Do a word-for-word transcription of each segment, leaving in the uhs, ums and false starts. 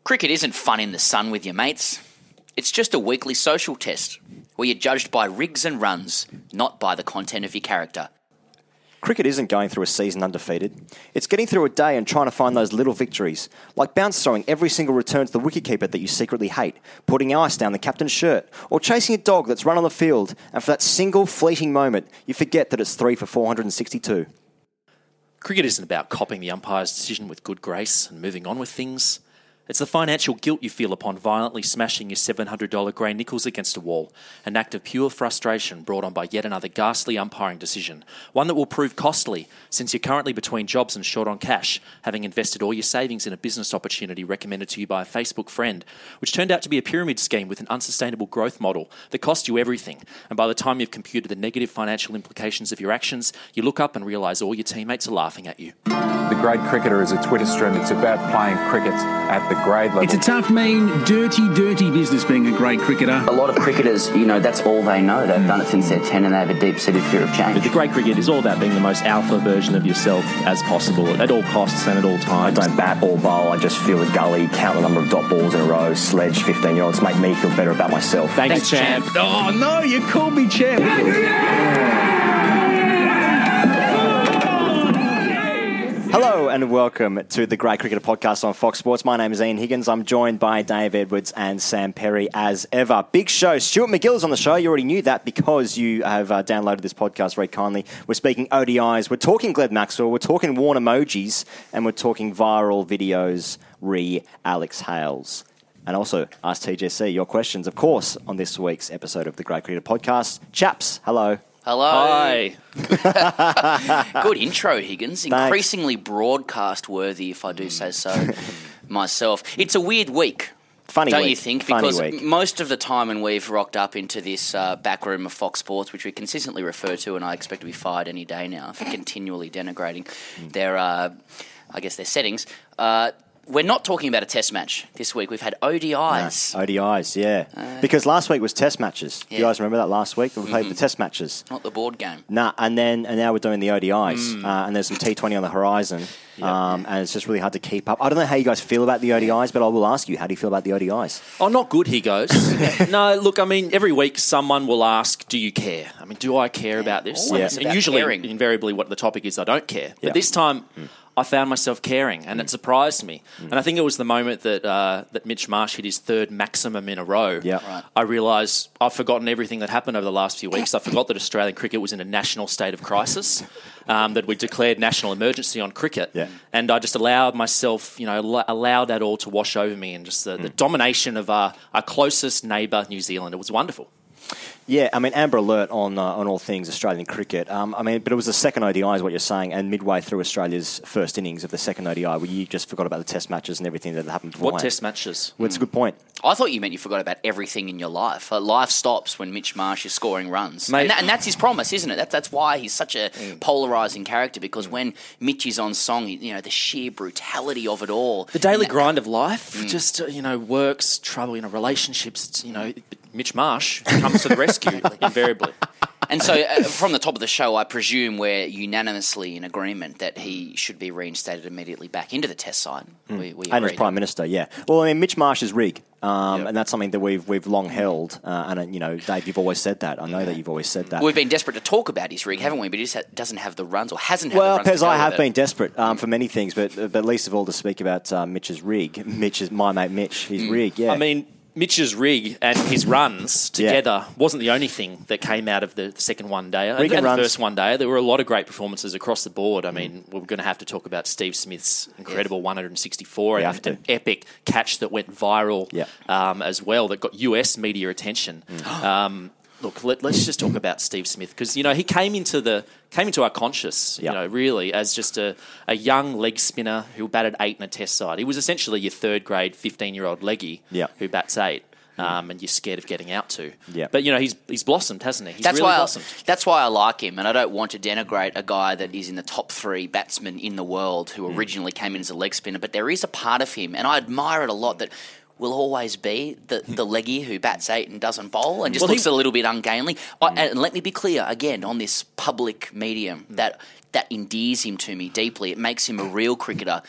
Cricket isn't fun in the sun with your mates. It's just a weekly social test where you're judged by rigs and runs, not by the content of your character. Cricket isn't going through a season undefeated. It's getting through a day and trying to find those little victories, like bounce throwing every single return to the wicketkeeper that you secretly hate, putting ice down the captain's shirt, or chasing a dog that's run on the field, and for that single fleeting moment, you forget that it's three for four hundred sixty-two. Cricket isn't about copying the umpire's decision with good grace and moving on with things. It's the financial guilt you feel upon violently smashing your seven hundred dollars grey nickels against a wall, an act of pure frustration brought on by yet another ghastly umpiring decision, one that will prove costly since you're currently between jobs and short on cash, having invested all your savings in a business opportunity recommended to you by a Facebook friend, which turned out to be a pyramid scheme with an unsustainable growth model that cost you everything, and by the time you've computed the negative financial implications of your actions, you look up and realise all your teammates are laughing at you. The Grade Cricketer is a Twitter stream. It's about playing cricket at the grade level. It's a tough, mean, dirty, dirty business being a grade cricketer. A lot of cricketers, you know, that's all they know. They've done it since they're ten and they have a deep-seated fear of change. The grade cricket is all about being the most alpha version of yourself as possible at all costs and at all times. I don't bat or bowl. I just feel the gully, count the number of dot balls in a row, sledge fifteen-year-olds, make me feel better about myself. Thanks, Thanks champ. champ. Oh, no, you called me champ. Hello and welcome to the Grade Cricketer podcast on Fox Sports. My name is Ian Higgins. I'm joined by Dave Edwards and Sam Perry as ever. Big show. Stuart McGill is on the show. You already knew that because you have uh, downloaded this podcast very kindly. We're speaking O D Is. We're talking Glenn Maxwell. We're talking Warn emojis. And we're talking viral videos re Alex Hales. And also Ask T G C your questions, of course, on this week's episode of the Grade Cricketer podcast. Chaps, hello. Hello. Hi. Good intro, Higgins. Thanks. Increasingly broadcast worthy, if I do say so myself. It's a weird week. Funny Don't week. you think? Funny Because week. most of the time when we've rocked up into this uh, back room of Fox Sports, which we consistently refer to, and I expect to be fired any day now for continually denigrating their, uh, I guess, their settings, uh, we're not talking about a test match this week. We've had O D Is. No, O D Is, yeah. Uh, because last week was test matches. Yeah. You guys remember that last week? We played Mm-hmm. the test matches. Not the board game. Nah, and then and now we're doing the O D Is, Mm. uh, and there's some T twenty on the horizon, um, and it's just really hard to keep up. I don't know how you guys feel about the O D Is, but I will ask you, how do you feel about the O D Is? Oh, not good, he goes. No, look, I mean, every week someone will ask, do you care? I mean, do I care about this? Always And about usually, caring. invariably, what the topic is, I don't care. But Yeah. this time, I found myself caring, and it surprised me. And I think it was the moment that uh, that Mitch Marsh hit his third maximum in a row. Yeah. Right. I realised I've forgotten everything that happened over the last few weeks. I forgot that Australian cricket was in a national state of crisis, um, that we declared national emergency on cricket, Yeah. and I just allowed myself, you know, al- allowed that all to wash over me, and just the, the domination of our, our closest neighbour, New Zealand. It was wonderful. Yeah, I mean, Amber Alert on uh, on all things Australian cricket. Um, I mean, but it was the second O D I is what you're saying, and midway through Australia's first innings of the second O D I, where you just forgot about the test matches and everything that had happened before. What test matches? Well, it's a good point. I thought you meant you forgot about everything in your life. Uh, life stops when Mitch Marsh is scoring runs. Mate- And, that, and that's his promise, isn't it? That, that's why he's such a polarising character, because when Mitch is on song, you know, the sheer brutality of it all. The daily And that- grind of life, just, uh, you know, works, trouble, you know, relationships, it's, you know, Mitch Marsh comes to the rescue, invariably. And so, uh, from the top of the show, I presume we're unanimously in agreement that he should be reinstated immediately back into the Test side. We, we And as agree. Prime Minister, yeah. Well, I mean, Mitch Marsh is rig, um, Yep. and that's something that we've we've long held. Uh, and, uh, you know, Dave, you've always said that. I know that you've always said that. We've been desperate to talk about his rig, haven't we? But he just ha- doesn't have the runs, or hasn't had Well, the runs. Pez, to go I have with been it. desperate um, for many things, but but least of all to speak about uh, Mitch's rig. Mitch is my mate Mitch. His rig, yeah. I mean, Mitch's rig and his runs together wasn't the only thing that came out of the second one day. Rig and and the runs. first one day, there were a lot of great performances across the board. I mean, we're going to have to talk about Steve Smith's incredible one hundred sixty-four We and have to. an epic catch that went viral Yeah. um, as well, that got U S media attention. Um, look, let, let's just talk about Steve Smith, because you know he came into the came into our conscious, Yeah. you know, really as just a, a young leg spinner who batted eight in a Test side. He was essentially your third grade fifteen year old leggy Yeah. who bats eight. Um, and you're scared of getting out to. Yeah. But, you know, he's he's blossomed, hasn't he? He's That's really why. I, blossomed. that's why I like him, and I don't want to denigrate a guy that is in the top three batsmen in the world who originally came in as a leg spinner. But there is a part of him, and I admire it a lot, that will always be the, the leggy who bats eight and doesn't bowl and just Well, looks he- a little bit ungainly. I, and let me be clear again on this public medium that that endears him to me deeply. It makes him a real cricketer. Yeah.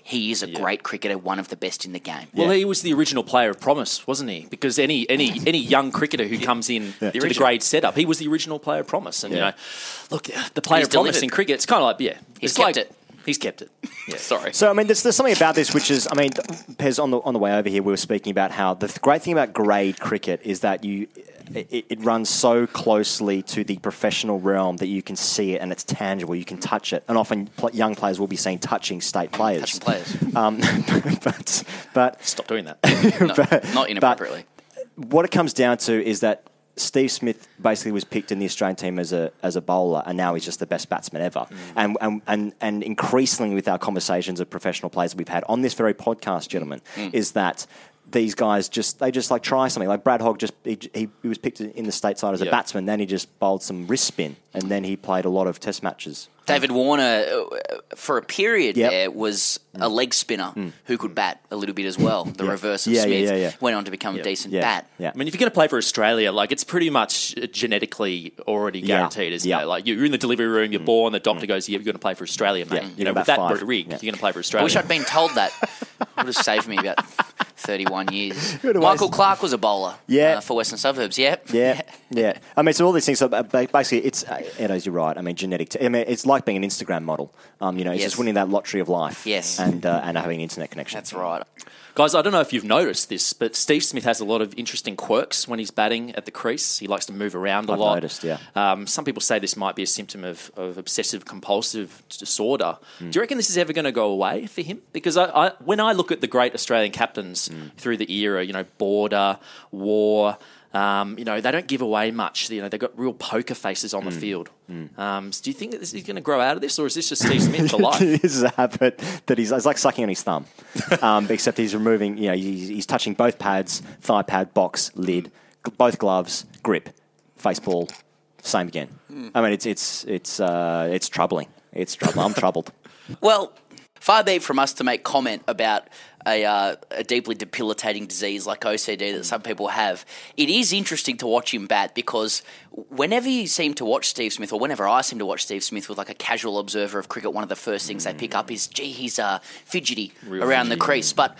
he is a Yeah. great cricketer, one of the best in the game. Well, Yeah. he was the original player of promise, wasn't he? Because any any any young cricketer who comes in to the original. grade setup, he was the original player of promise. And, Yeah. you know, look, the player He's of promise delivered. in cricket, it's kind of like, yeah. He's it's kept like, it. He's kept it. Yeah. Sorry. So I mean, there's, there's something about this which is, I mean, Pez, on the on the way over here, we were speaking about how the th- great thing about grade cricket is that you it, it runs so closely to the professional realm that you can see it and it's tangible. You can touch it, and often pl- young players will be seen touching state players. Touching players. Um, but but Stop doing that. No, but- not inappropriately. what it comes down to is that Steve Smith basically was picked in the Australian team as a as a bowler, and now he's just the best batsman ever. Mm. And, and and and increasingly with our conversations of professional players that we've had on this very podcast, gentlemen, mm. is that these guys just they just like try something. Like Brad Hogg, just he, he, he was picked in the stateside as a yep. batsman, then he just bowled some wrist spin, and then he played a lot of Test matches. David Warner, uh, for a period Yep. there, was a leg spinner Mm. who could bat a little bit as well. The Yeah. reverse of Yeah, yeah, Smith. yeah, yeah. Went on to become a decent Yeah, bat. yeah. I mean, if you're going to play for Australia, like it's pretty much genetically already Yeah. guaranteed, isn't Yeah. it? Like you're in the delivery room, you're born, the doctor goes, "Yeah, you're going to play for Australia, mate." Yeah. You You're know, about with that five. rig, Yeah. you're going to play for I Australia. wish I'd been told that. It would have saved me about thirty-one years. Would've Michael wasted- Clark was a bowler Yeah. uh, for Western Suburbs, yeah. Yeah, yeah. I mean, so all these things. So basically, it's uh, Edo's. You're right. I mean, genetic. T- I mean, it's like being an Instagram model. Um, you know, it's Yes. just winning that lottery of life. Yes. and uh, and having an internet connection. That's right. Guys, I don't know if you've noticed this, but Steve Smith has a lot of interesting quirks when he's batting at the crease. He likes to move around a I've lot. noticed, yeah. Um, some people say this might be a symptom of, of obsessive-compulsive disorder. Mm. Do you reckon this is ever going to go away for him? Because I, I, when I look at the great Australian captains Mm. through the era, you know, Border, War, um, you know, they don't give away much. You know, they've got real poker faces on the Mm. field. Um, so do you think that this is going to grow out of this, or is this just Steve Smith for life? This is a habit that he's. It's like sucking on his thumb, um, except he's removing. You know, he's, he's touching both pads, thigh pad, box, lid, g- both gloves, grip, face ball, same again. I mean, it's it's it's uh, it's troubling. It's troubling. I'm troubled. Well, far be it from us to make comment about a, uh, a deeply debilitating disease like O C D that some people have. It is interesting to watch him bat because whenever you seem to watch Steve Smith, or whenever I seem to watch Steve Smith with like a casual observer of cricket, one of the first things they pick up is, gee, he's uh, fidgety Real around fidgety. the crease. But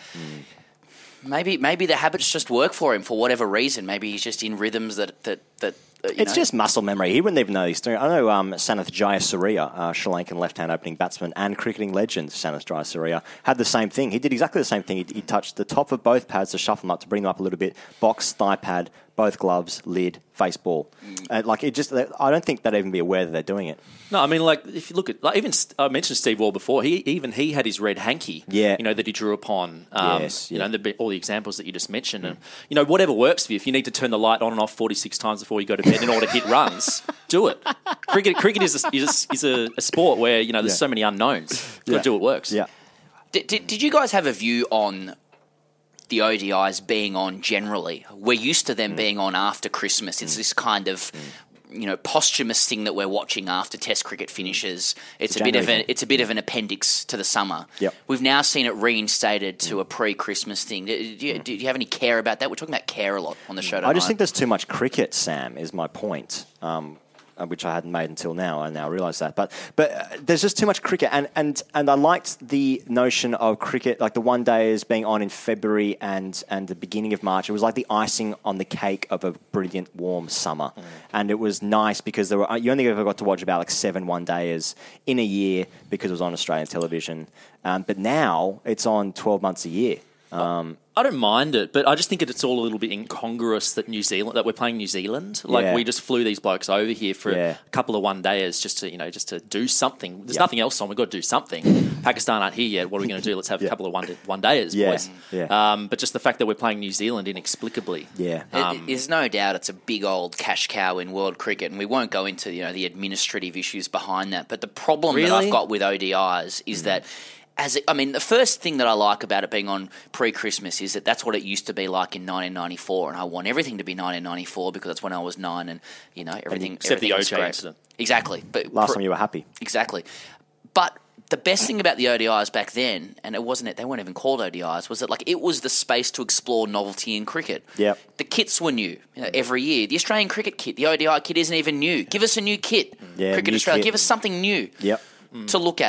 maybe maybe the habits just work for him for whatever reason. Maybe he's just in rhythms that... that, that uh, you It's know. just muscle memory. He wouldn't even know he's doing it. I know um, Sanath Jayasuriya, uh, Sri Lankan left-hand opening batsman and cricketing legend Sanath Jayasuriya, had the same thing. He did exactly the same thing. He, he touched the top of both pads to shuffle them up, to bring them up a little bit. Box, thigh pad, both gloves, lid, face ball. Mm. Uh, like it just, I don't think they'd even be aware that they're doing it. No, I mean, like, if you look at, like, even, I mentioned Steve Waugh before, he even he had his red hanky, Yeah. you know, that he drew upon, um, Yes, you yeah. know, the, all the examples that you just mentioned. And, you know, whatever works for you, if you need to turn the light on and off forty-six times before you go to bed in order to hit runs, do it. Cricket cricket is a, is a, is a, a sport where, you know, there's Yeah. so many unknowns. You've got Yeah. to do what works. Yeah. Did, did, did you guys have a view on the O D Is being on generally? We're used to them Mm. being on after Christmas. It's this kind of, you know, posthumous thing that we're watching after Test cricket finishes. It's It's a a bit of January an it's a bit of an appendix to the summer. Yep. We've now seen it reinstated to a pre-Christmas thing. Do, do, you, do you have any care about that? We're talking about care a lot on the show tonight. I just think there's too much cricket, Sam, is my point. Um, uh, which I hadn't made until now. I now realise that. But but uh, there's just too much cricket. And, and, and I liked the notion of cricket, like the one days being on in February and, and the beginning of March. It was like the icing on the cake of a brilliant, warm summer. Mm. And it was nice because there were you only ever got to watch about like seven one-dayers in a year because it was on Australian television. Um, but now it's on twelve months a year. Um, I don't mind it, but I just think it's all a little bit incongruous that New Zealand, that we're playing New Zealand. Like Yeah. we just flew these blokes over here for Yeah. a couple of one days just to, you know, just to do something. There's Yeah. nothing else on. We've got to do something. Pakistan aren't here yet. What are we going to do? Let's have Yeah. a couple of one one days, Yeah. boys. Yeah. Um, but just the fact that we're playing New Zealand inexplicably. yeah. It- Um, There's no doubt it's a big old cash cow in world cricket, and we won't go into you know the administrative issues behind that. But the problem that Really? I've got with O D Is is that. As it, I mean, the first thing that I like about it being on pre-Christmas is that that's what it used to be like in nineteen ninety-four, and I want everything to be nineteen ninety-four because that's when I was nine, and you know everything. Except the everything was O J great. incident. Exactly, but Last pre- time you were happy. Exactly. But the best thing about the O D Is back then, and it wasn't it, they weren't even called O D Is, was that like it was the space to explore novelty in cricket. Yep. The kits were new you know, every year. The Australian cricket kit, the O D I kit isn't even new. Give us a new kit. Yeah, Cricket new Australia, kit. give us something new Yep. to look at.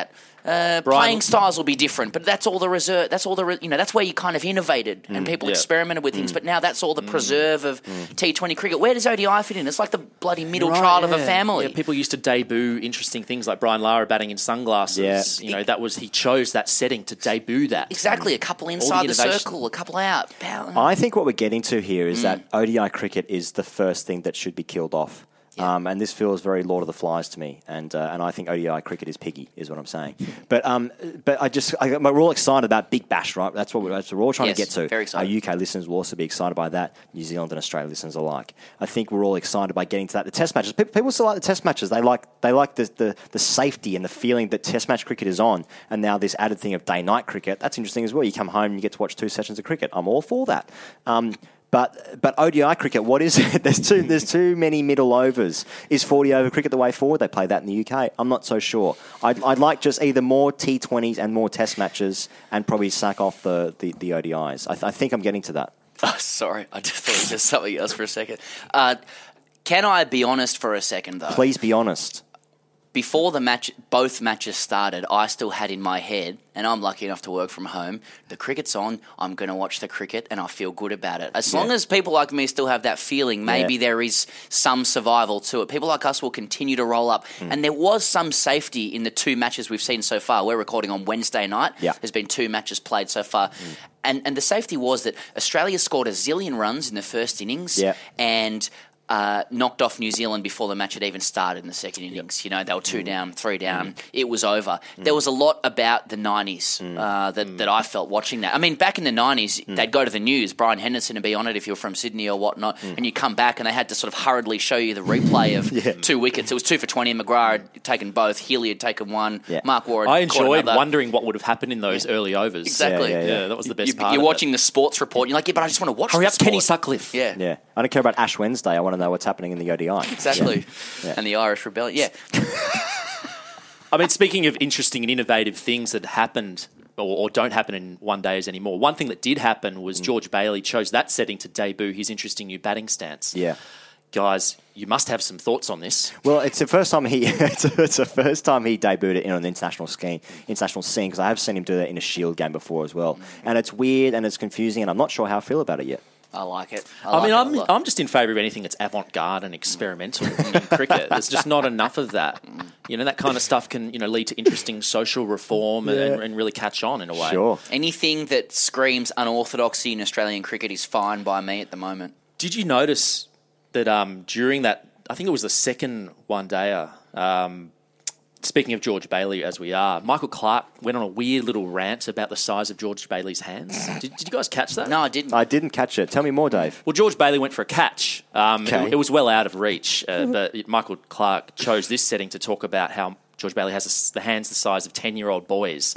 uh, Brian- playing styles will be different, but that's all the reserve. That's all the re- you know. That's where you kind of innovated and people yeah. experimented with things. But now that's all the preserve of T twenty cricket. Where does O D I fit in? It's like the bloody middle Right, child of a yeah. family. Yeah, people used to debut interesting things like Brian Lara batting in sunglasses. Yeah. You know, that was he chose that setting to debut that. Exactly, a couple inside the, innovation. circle, a couple out. Pow. I think what we're getting to here Mm. is that O D I cricket is the first thing that should be killed off. Yeah. Um, and this feels very Lord of the Flies to me, and uh, and I think O D I cricket is piggy, is what I'm saying. But um, but I just I, we're all excited about Big Bash, right? That's what we're, that's what we're all trying Yes, to get to. very excited. Our U K listeners will also be excited by that. New Zealand and Australia listeners alike. I think we're all excited by getting to that. The Test matches, people, people still like the Test matches. They like they like the, the the safety and the feeling that Test match cricket is on, and now this added thing of day night cricket. That's interesting as well. You come home and you get to watch two sessions of cricket. I'm all for that. Um, But but O D I cricket, what is it? There's too there's too many middle overs. Is forty over cricket the way forward? They play that in the U K. I'm not so sure. I'd, I'd like just either more T twenties and more Test matches, and probably sack off the, the, the O D Is. I, th- I think I'm getting to that. Oh, sorry, I just thought it was just something else for a second. Uh, can I be honest for a second, though? Please be honest. Before the match, both matches started, I still had in my head, and I'm lucky enough to work from home, the cricket's on, I'm going to watch the cricket, and I feel good about it. As long Yeah. as people like me still have that feeling, maybe Yeah. there is some survival to it. People like us will continue to roll up. Mm. And there was some safety in the two matches we've seen so far. We're recording on Wednesday night. Yeah. There's been two matches played so far. And, and the safety was that Australia scored a zillion runs in the first innings, Yeah. and Uh, knocked off New Zealand before the match had even started in the second innings. You know, they were two down, three down. It was over. There was a lot about the nineties uh, that, that I felt watching that. I mean, back in the nineties, they'd go to the news, Brian Henderson would be on it if you're from Sydney or whatnot, and you come back and they had to sort of hurriedly show you the replay of Yeah. two wickets. It was two for twenty, and McGrath had taken both. Healy had taken one. Yeah. Mark Ward I had caught enjoyed another. wondering what would have happened in those early overs. Exactly. Yeah, Yeah, yeah, yeah. that was the best You, part. you're of watching it. the sports report, and you're like, yeah, but I just want to watch Hurry the up, Kenny sport. Sutcliffe. Yeah. Yeah, I don't care about Ash Wednesday. I want to know what's happening in the O D I. Exactly. Yeah. And the Irish Rebellion. Yeah. I mean, speaking of interesting and innovative things that happened or, or don't happen in one days anymore, one thing that did happen was George Bailey chose that setting to debut his interesting new batting stance. Yeah. Guys, you must have some thoughts on this. Well, it's the first time he it's, it's the first time he debuted it in an international scheme, international scene, because I have seen him do that in a Shield game before as well. And it's weird and it's confusing, and I'm not sure how I feel about it yet. I like it. I, I, like mean, it a I'm lot. I'm just in favour of anything that's avant-garde and experimental in cricket. There's just not enough of that. You know, that kind of stuff can, you know, lead to interesting social reform and, and, and really catch on in a way. Sure. Anything that screams unorthodoxy in Australian cricket is fine by me at the moment. Did you notice that um, during that, I think it was the second one-dayer, um, speaking of George Bailey as we are, Michael Clarke went on a weird little rant about the size of George Bailey's hands. Did, did you guys catch that? No, I didn't. I didn't catch it. Tell me more, Dave. Well, George Bailey went for a catch. Um, Okay. it, it was well out of reach, uh, but Michael Clarke chose this setting to talk about how George Bailey has a s the hands the size of ten-year-old boys.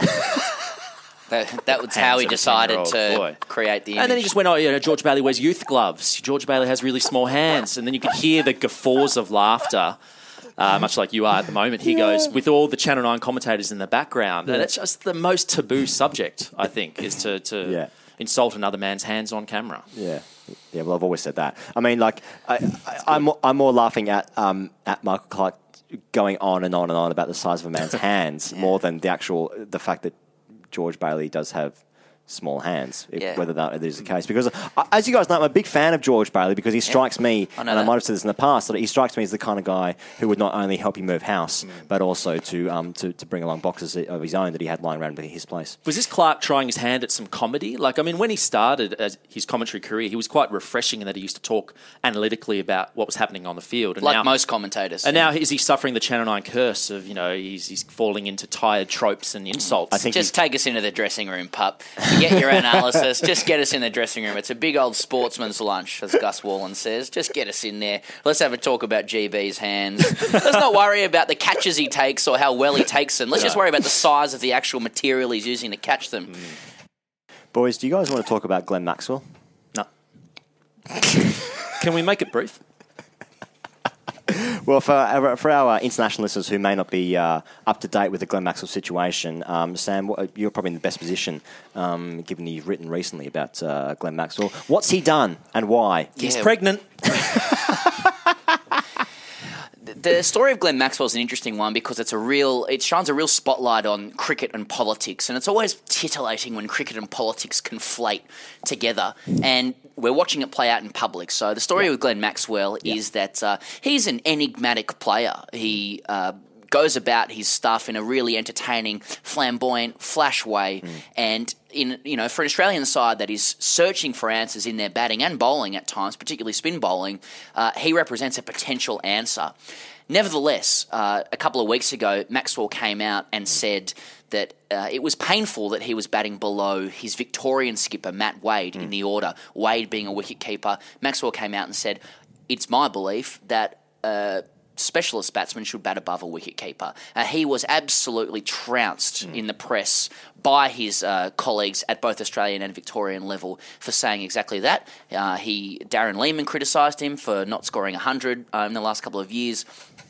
That, that was Hands how he of a decided ten-year-old to boy. create the image. And then he just went, oh, you know, George Bailey wears youth gloves. George Bailey has really small hands. And then you could hear the guffaws of laughter, uh, much like you are at the moment. He goes, with all the Channel nine commentators in the background. And it's just the most taboo subject, I think, is to, to Yeah. insult another man's hands on camera. Yeah, yeah. Well, I've always said that. I mean, like, I, I, I'm more- I'm more laughing at um at Michael Clarke going on and on and on about the size of a man's hands more than the actual the fact that George Bailey does have small hands, if, Yeah. whether that is the case. Because, uh, as you guys know, I'm a big fan of George Bailey because he strikes me, I and know I that. might have said this in the past, that he strikes me as the kind of guy who would not only help you move house, but also to um to, to bring along boxes of his own that he had lying around his place. Was this Clark trying his hand at some comedy? Like, I mean, when he started as his commentary career, he was quite refreshing in that he used to talk analytically about what was happening on the field. And like now, most commentators. And now is he suffering the Channel nine curse of, you know, he's, he's falling into tired tropes and insults? I think Just take us into the dressing room, pup. Forget your analysis. Just get us in the dressing room. It's a big old sportsman's lunch, as Gus Wallen says. Just get us in there. Let's have a talk about G B's hands. Let's not worry about the catches he takes or how well he takes them. Let's just worry about the size of the actual material he's using to catch them. Boys, do you guys want to talk about Glenn Maxwell? No. Can we make it brief? Well, for our, for our uh, international listeners who may not be uh, up to date with the Glenn Maxwell situation, um, Sam, what, you're probably in the best position, um, given you've written recently about uh, Glenn Maxwell. What's he done and why? He's Yeah. pregnant. The story of Glenn Maxwell is an interesting one because it's a real, it shines a real spotlight on cricket and politics, and it's always titillating when cricket and politics conflate together, and we're watching it play out in public. So the story yeah. with Glenn Maxwell yeah. is that uh, he's an enigmatic player. He uh, goes about his stuff in a really entertaining, flamboyant, flash way, mm. and in you know for an Australian side that is searching for answers in their batting and bowling at times, particularly spin bowling, uh, he represents a potential answer. Nevertheless, uh, a couple of weeks ago, Maxwell came out and said that uh, it was painful that he was batting below his Victorian skipper, Matt Wade, mm. in the order, Wade being a wicketkeeper. Maxwell came out and said, it's my belief that Uh, specialist batsman should bat above a wicketkeeper. Uh, he was absolutely trounced mm. in the press by his uh, colleagues at both Australian and Victorian level for saying exactly that. Uh, he Darren Lehmann criticised him for not scoring one hundred uh, in the last couple of years.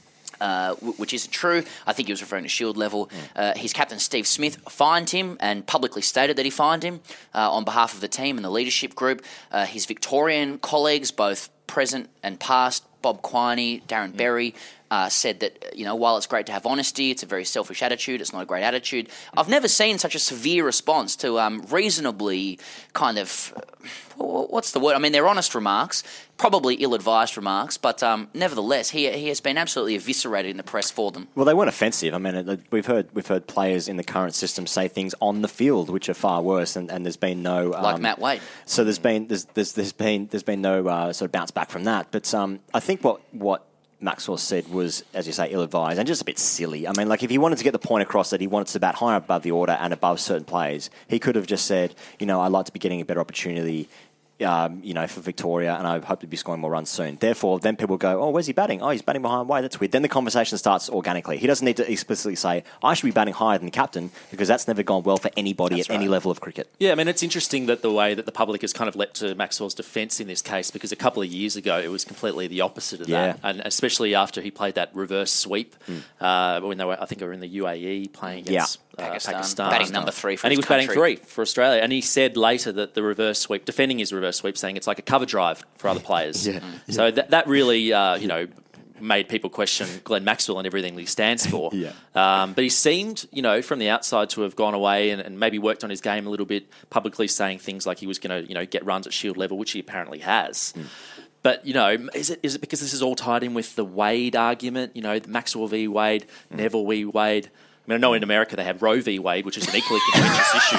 Uh, which isn't true. I think he was referring to Shield level. Mm. Uh, his captain, Steve Smith, fined him and publicly stated that he fined him uh, on behalf of the team and the leadership group. Uh, his Victorian colleagues, both present and past, Bob Quiney, Darren mm. Berry, uh, said that, you know, while it's great to have honesty, it's a very selfish attitude, it's not a great attitude. I've never seen such a severe response to um, reasonably kind of, uh, what's the word? I mean, they're honest remarks, probably ill-advised remarks, but um, nevertheless, he he has been absolutely eviscerated in the press for them. Well, they weren't offensive. I mean, it, we've heard we've heard players in the current system say things on the field which are far worse, and, and there's been no um, like Matt Wade. So there's been there's there's, there's been there's been no uh, sort of bounce back from that. But um, I think what what. Maxwell said was, as you say, ill-advised and just a bit silly. I mean, like, if he wanted to get the point across that he wanted to bat higher above the order and above certain players, he could have just said, you know, I'd like to be getting a better opportunity, um, you know, for Victoria, and I hope to be scoring more runs soon. Therefore, then people go, oh, where's he batting? Oh, he's batting behind Wade. That's weird. Then the conversation starts organically. He doesn't need to explicitly say, I should be batting higher than the captain, because that's never gone well for anybody that's at right. any level of cricket. Yeah, I mean, it's interesting that the way that the public has kind of leapt to Maxwell's defence in this case, because a couple of years ago it was completely the opposite of yeah. that, and especially after he played that reverse sweep mm. uh, when they were, I think, they were in the U A E playing against. Yeah. Uh, Pakistan. Pakistan. Batting number three for And his he was country. batting three for Australia. And he said later that the reverse sweep, defending his reverse sweep, saying it's like a cover drive for other players. yeah. Mm. So that, that really, uh, you know, made people question Glenn Maxwell and everything that he stands for. yeah. um, but he seemed, you know, from the outside to have gone away and, and maybe worked on his game a little bit, publicly saying things like he was going to, you know, get runs at Shield level, which he apparently has. Mm. But, you know, is it is it because this is all tied in with the Wade argument? You know, Maxwell v. Wade, mm. Neville v. Wade. I mean, I know in America they have Roe v. Wade, which is an equally contentious issue.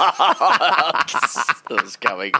That was coming.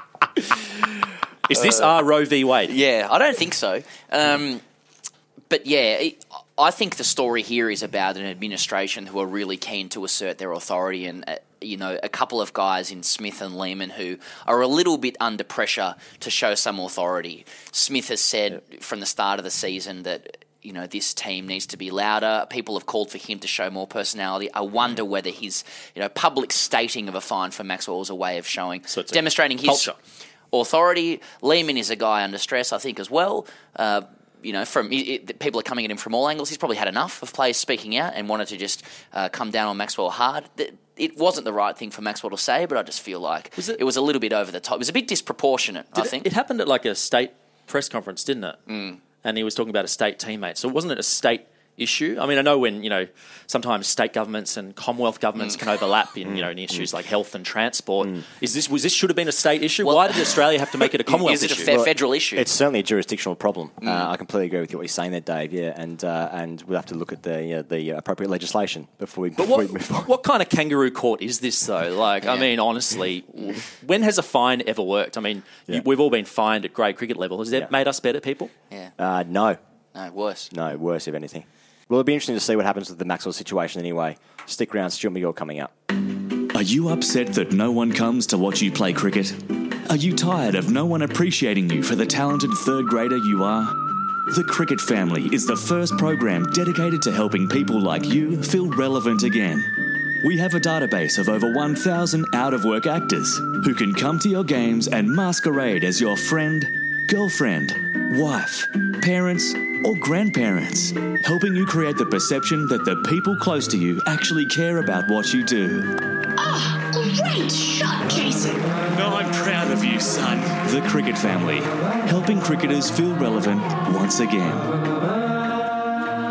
Is this uh, our Roe v. Wade? Yeah, I don't think so. Um, but yeah, it, I think the story here is about an administration who are really keen to assert their authority, and uh, you know, a couple of guys in Smith and Lehmann who are a little bit under pressure to show some authority. Smith has said yep. from the start of the season that, you know, this team needs to be louder. People have called for him to show more personality. I wonder whether his, you know, public stating of a fine for Maxwell is a way of showing, so demonstrating his culture. authority. Lehmann is a guy under stress, I think, as well. Uh, you know, from it, people are coming at him from all angles. He's probably had enough of players speaking out and wanted to just uh, come down on Maxwell hard. It wasn't the right thing for Maxwell to say, but I just feel like was it, it was a little bit over the top. It was a bit disproportionate, I think. It, it happened at like a state press conference, didn't it? Mm. And he was talking about a state teammate. So wasn't it a state issue? I mean, I know when, you know, sometimes state governments and Commonwealth governments mm. can overlap in, you know, in issues mm. like health and transport. Mm. Is this was this should have been a state issue? Well, why did Australia have to make it a Commonwealth issue? Is it a issue? fe- well, federal issue? It's certainly a jurisdictional problem. Mm. Uh, I completely agree with what you're saying there, Dave. Yeah, and uh, and we'll have to look at the uh, the appropriate legislation before we, but before what, we move forward. What kind of kangaroo court is this, though? Like, yeah. I mean, honestly, when has a fine ever worked? I mean, yeah. you, we've all been fined at grade cricket level. Has that yeah. made us better people? Yeah. Uh, no. No, worse. No, worse, if anything. Well, it'll be interesting to see what happens with the Maxwell situation anyway. Stick around, Stuart McGill coming up. Are you upset that no one comes to watch you play cricket? Are you tired of no one appreciating you for the talented third grader you are? The Cricket Family is the first program dedicated to helping people like you feel relevant again. We have a database of over one thousand out-of-work actors who can come to your games and masquerade as your friend, girlfriend, wife, parents, or grandparents, helping you create the perception that the people close to you actually care about what you do. Ah, oh, great shot, Jason. No, I'm proud of you, son. The Cricket Family, helping cricketers feel relevant once again.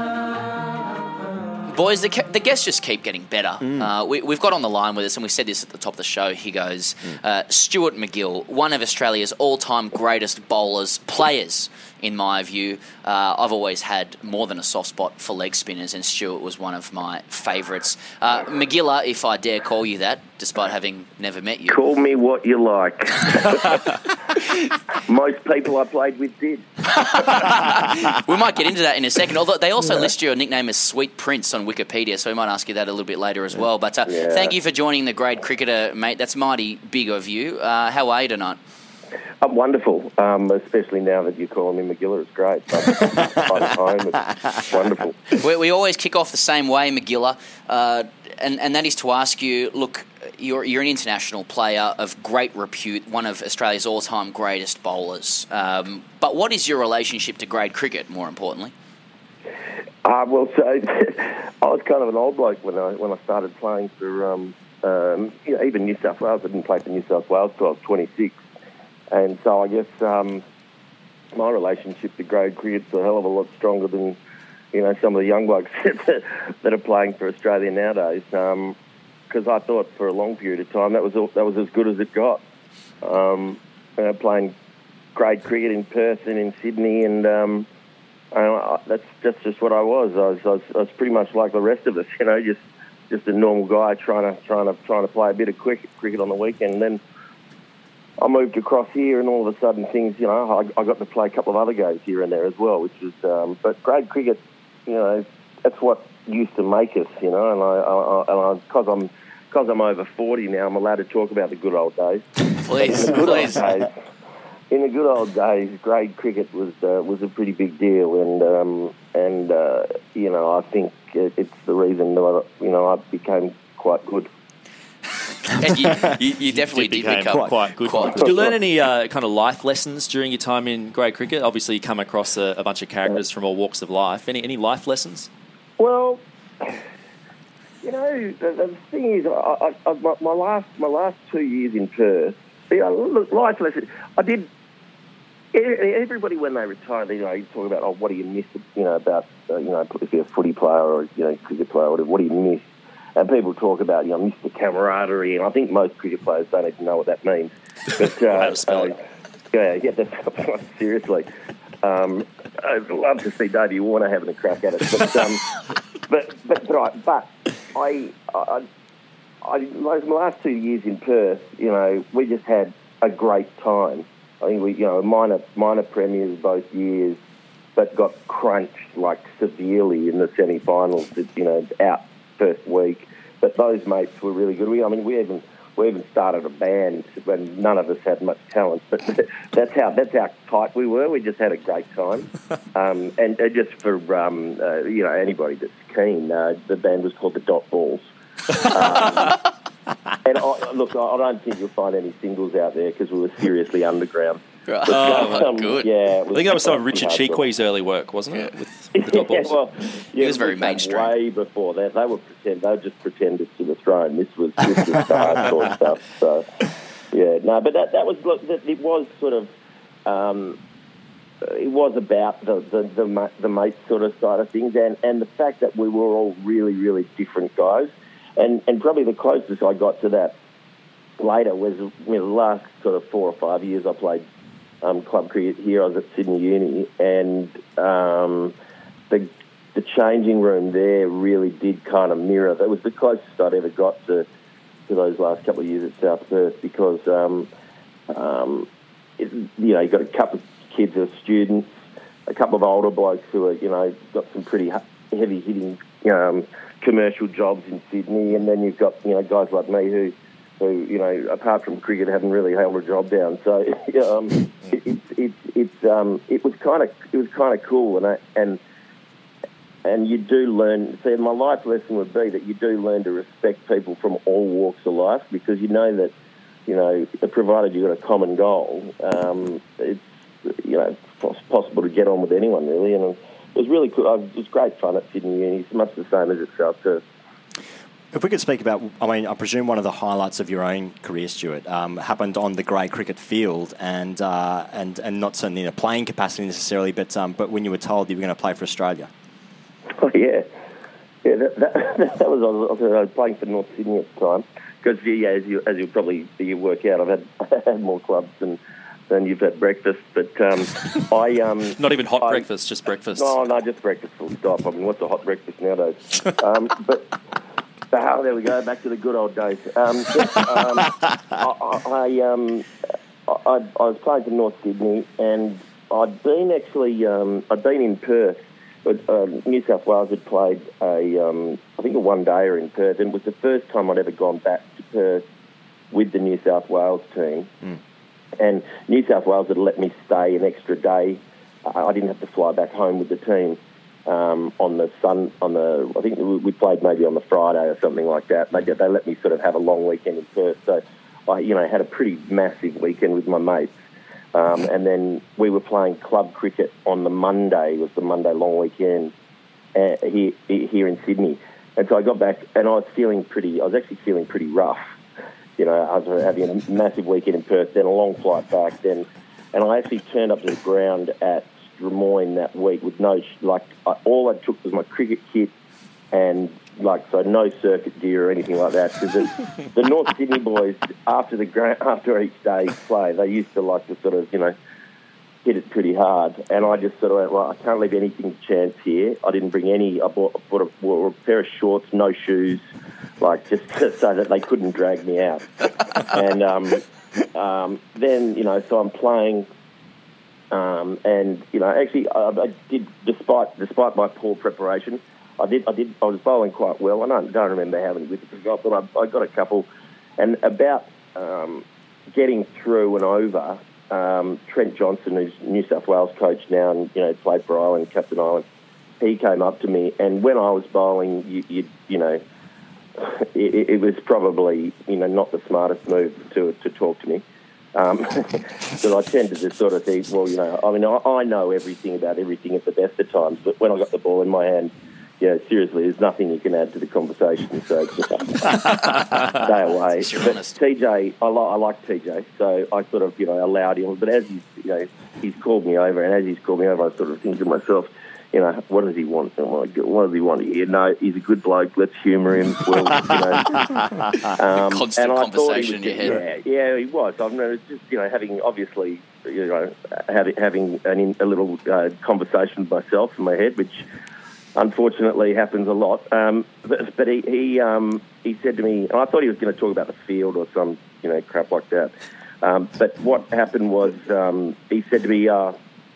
Boys, the, the guests just keep getting better. Mm. Uh, we, we've got on the line with us, and we said this at the top of the show. He goes, mm. uh, Stuart MacGill, one of Australia's all-time greatest bowlers, players, in my view. Uh, I've always had more than a soft spot for leg spinners, and Stuart was one of my favourites. Uh, McGilla, if I dare call you that, despite having never met you. Call me what you like. Most people I played with did. We might get into that in a second, although they also yeah. list your nickname as Sweet Prince on Wikipedia, so we might ask you that a little bit later as well. But uh, yeah. thank you for joining the Grade Cricketer, mate. That's mighty big of you. Uh, how are you tonight? I'm wonderful, um, especially now that you're calling me McGilla. It's great. I'm at home. It's wonderful. We, we always kick off the same way, McGilla, uh, and, and that is to ask you, look, you're, you're an international player of great repute, one of Australia's all-time greatest bowlers. Um, but what is your relationship to grade cricket, more importantly? Uh, well, so I was kind of an old bloke when I when I started playing for um, um, you know, even New South Wales. I didn't play for New South Wales till I was twenty-six. And so I guess um, my relationship to grade cricket's a hell of a lot stronger than, you know, some of the young blokes that are playing for Australia nowadays. Because um, I thought for a long period of time that was all, that was as good as it got. Um, you know, playing grade cricket in Perth and in Sydney, and um, I, that's that's just what I was. I was, I was. I was pretty much like the rest of us, you know, just just a normal guy trying to trying to trying to play a bit of cricket cricket on the weekend. And then I moved across here, and all of a sudden things, you know, I, I got to play a couple of other games here and there as well, which was, um, but grade cricket, you know, that's what used to make us, you know, and I, I, I because I'm, because I'm over forty now, I'm allowed to talk about the good old days. Please, in the good please. Old days, in the good old days, grade cricket was uh, was a pretty big deal, and um, and uh, you know, I think it, it's the reason that I, you know, I became quite good. And you, you, you definitely you did became become quite, quite good. Quite did you learn any uh, kind of life lessons during your time in grade cricket? Obviously, you come across a, a bunch of characters from all walks of life. Any any life lessons? Well, you know, the, the thing is, I, I, I, my, my last my last two years in Perth, you know, look, life lessons. I did. Everybody, when they retire, you know, you talk about, oh, what do you miss? You know, about uh, you know, if you're a footy player or you know, cricket player, or whatever, what do you miss? And people talk about, you know, miss the camaraderie, and I think most cricket players don't even know what that means. But, uh, uh, yeah, yeah, that's, seriously. Um, I'd love to see Davey Warner having a crack at it. But, um, but, but, right, but I, I, I, my last two years in Perth, you know, we just had a great time. I think we, you know, minor, minor premiers both years, but got crunched, like, severely in the semi-finals, you know, out first week, but those mates were really good. We, I mean, we even we even started a band when none of us had much talent, but that's how that's how tight we were. We just had a great time, um, and, and just for um, uh, you know, anybody that's keen, uh, the band was called the Dot Balls. Um, and I, look, I don't think you'll find any singles out there because we were seriously underground. Right. But, oh, um, good. Yeah, I think that was some of Richard Cheekwee's early work, wasn't it? Yeah. With, with the Dot Balls. Yeah, well, yeah, it was very mainstream. Way before that, they were pretend. They were just pretenders to the throne. This was this was the hardcore stuff. So, yeah, no, but that that was look. That it was sort of. Um, it was about the the the, the mate sort of side of things, and, and the fact that we were all really really different guys, and and probably the closest I got to that later was, you know, the last sort of four or five years I played Um, club cricket here. I was at Sydney Uni, and um, the the changing room there really did kind of mirror. That was the closest I'd ever got to to those last couple of years at South Perth, because um, um, it, you know, you got a couple of kids who are students, a couple of older blokes who are, you know, got some pretty heavy hitting um, commercial jobs in Sydney, and then you've got, you know, guys like me who. who, you know, apart from cricket, haven't really held a job down. So um, it, it, it, it's um, it was kind of it was kind of cool, and I, and and you do learn. See, my life lesson would be that you do learn to respect people from all walks of life, because you know that, you know, provided you've got a common goal, um, it's, you know, possible to get on with anyone really, and it was really cool. It was great fun at Sydney Uni. It's much the same as at South Perth. If we could speak about, I mean, I presume one of the highlights of your own career, Stuart, um, happened on the grade cricket field, and uh, and and not certainly in a playing capacity necessarily, but um, but when you were told you were going to play for Australia. Oh yeah, Yeah, that, that, that was, I was, I was playing for North Sydney at the time. Because, yeah, as you, as you probably you work out, I've had, had more clubs than, than you've had breakfast. But um, I... Um, Not even hot I, breakfast, just breakfast. No, no, just breakfast full stop. I mean, what's a hot breakfast nowadays? um, but... Oh, there we go, back to the good old days. Um, just, um, I, I, um, I, I was playing for North Sydney, and I'd been actually, um, I'd been in Perth. But, uh, New South Wales had played a, um, I think a one-dayer in Perth, and it was the first time I'd ever gone back to Perth with the New South Wales team. Mm. And New South Wales had let me stay an extra day. I didn't have to fly back home with the team. Um, on the sun, on the I think we played maybe on the Friday or something like that. They, they let me sort of have a long weekend in Perth, so I, you know, had a pretty massive weekend with my mates. Um, and then we were playing club cricket on the Monday. It was the Monday long weekend uh, here here in Sydney. And so I got back, and I was feeling pretty. I was actually feeling pretty rough. You know, I was having a massive weekend in Perth, then a long flight back, then, and I actually turned up to the ground at Drummoyne that week with no, like, I, all I took was my cricket kit and, like, so no circuit gear or anything like that. Because the, the North Sydney boys, after the after each day's play, they used to like to sort of, you know, hit it pretty hard. And I just sort of went, well, I can't leave anything to chance here. I didn't bring any, I bought, I bought a, bought a pair of shorts, no shoes, like, just so that they couldn't drag me out. And um, um, then, you know, so I'm playing... Um, and you know, actually, I, I did. Despite despite my poor preparation, I did. I did. I was bowling quite well. I don't, don't remember how many wickets I got, but I, I got a couple. And about um, getting through and over, um, Trent Johnson, who's New South Wales coach now, and you know, played for Ireland, Captain Ireland, he came up to me, and when I was bowling, you, you, you know, it, it was probably you know not the smartest move to to talk to me. Um, because I tend to just sort of think, well, you know, I mean, I, I know everything about everything at the best of times, but when I got the ball in my hand, you know, seriously, there's nothing you can add to the conversation, so just stay away. But T J, I, li- I like T J, so I sort of, you know, allowed him, but as he's, you know, he's called me over, and as he's called me over, I sort of think to myself, you know, what does he want? What does he want here? No, he's a good bloke. Let's humour him. Well, you know, um, constant and I conversation in your head. Yeah, yeah, he was. I've noticed just you know having obviously you know having having an, a little uh, conversation with myself in my head, which unfortunately happens a lot. Um, but but he he, um, he said to me, and I thought he was going to talk about the field or some you know crap like that. Um, but what happened was um, he said to me. Uh,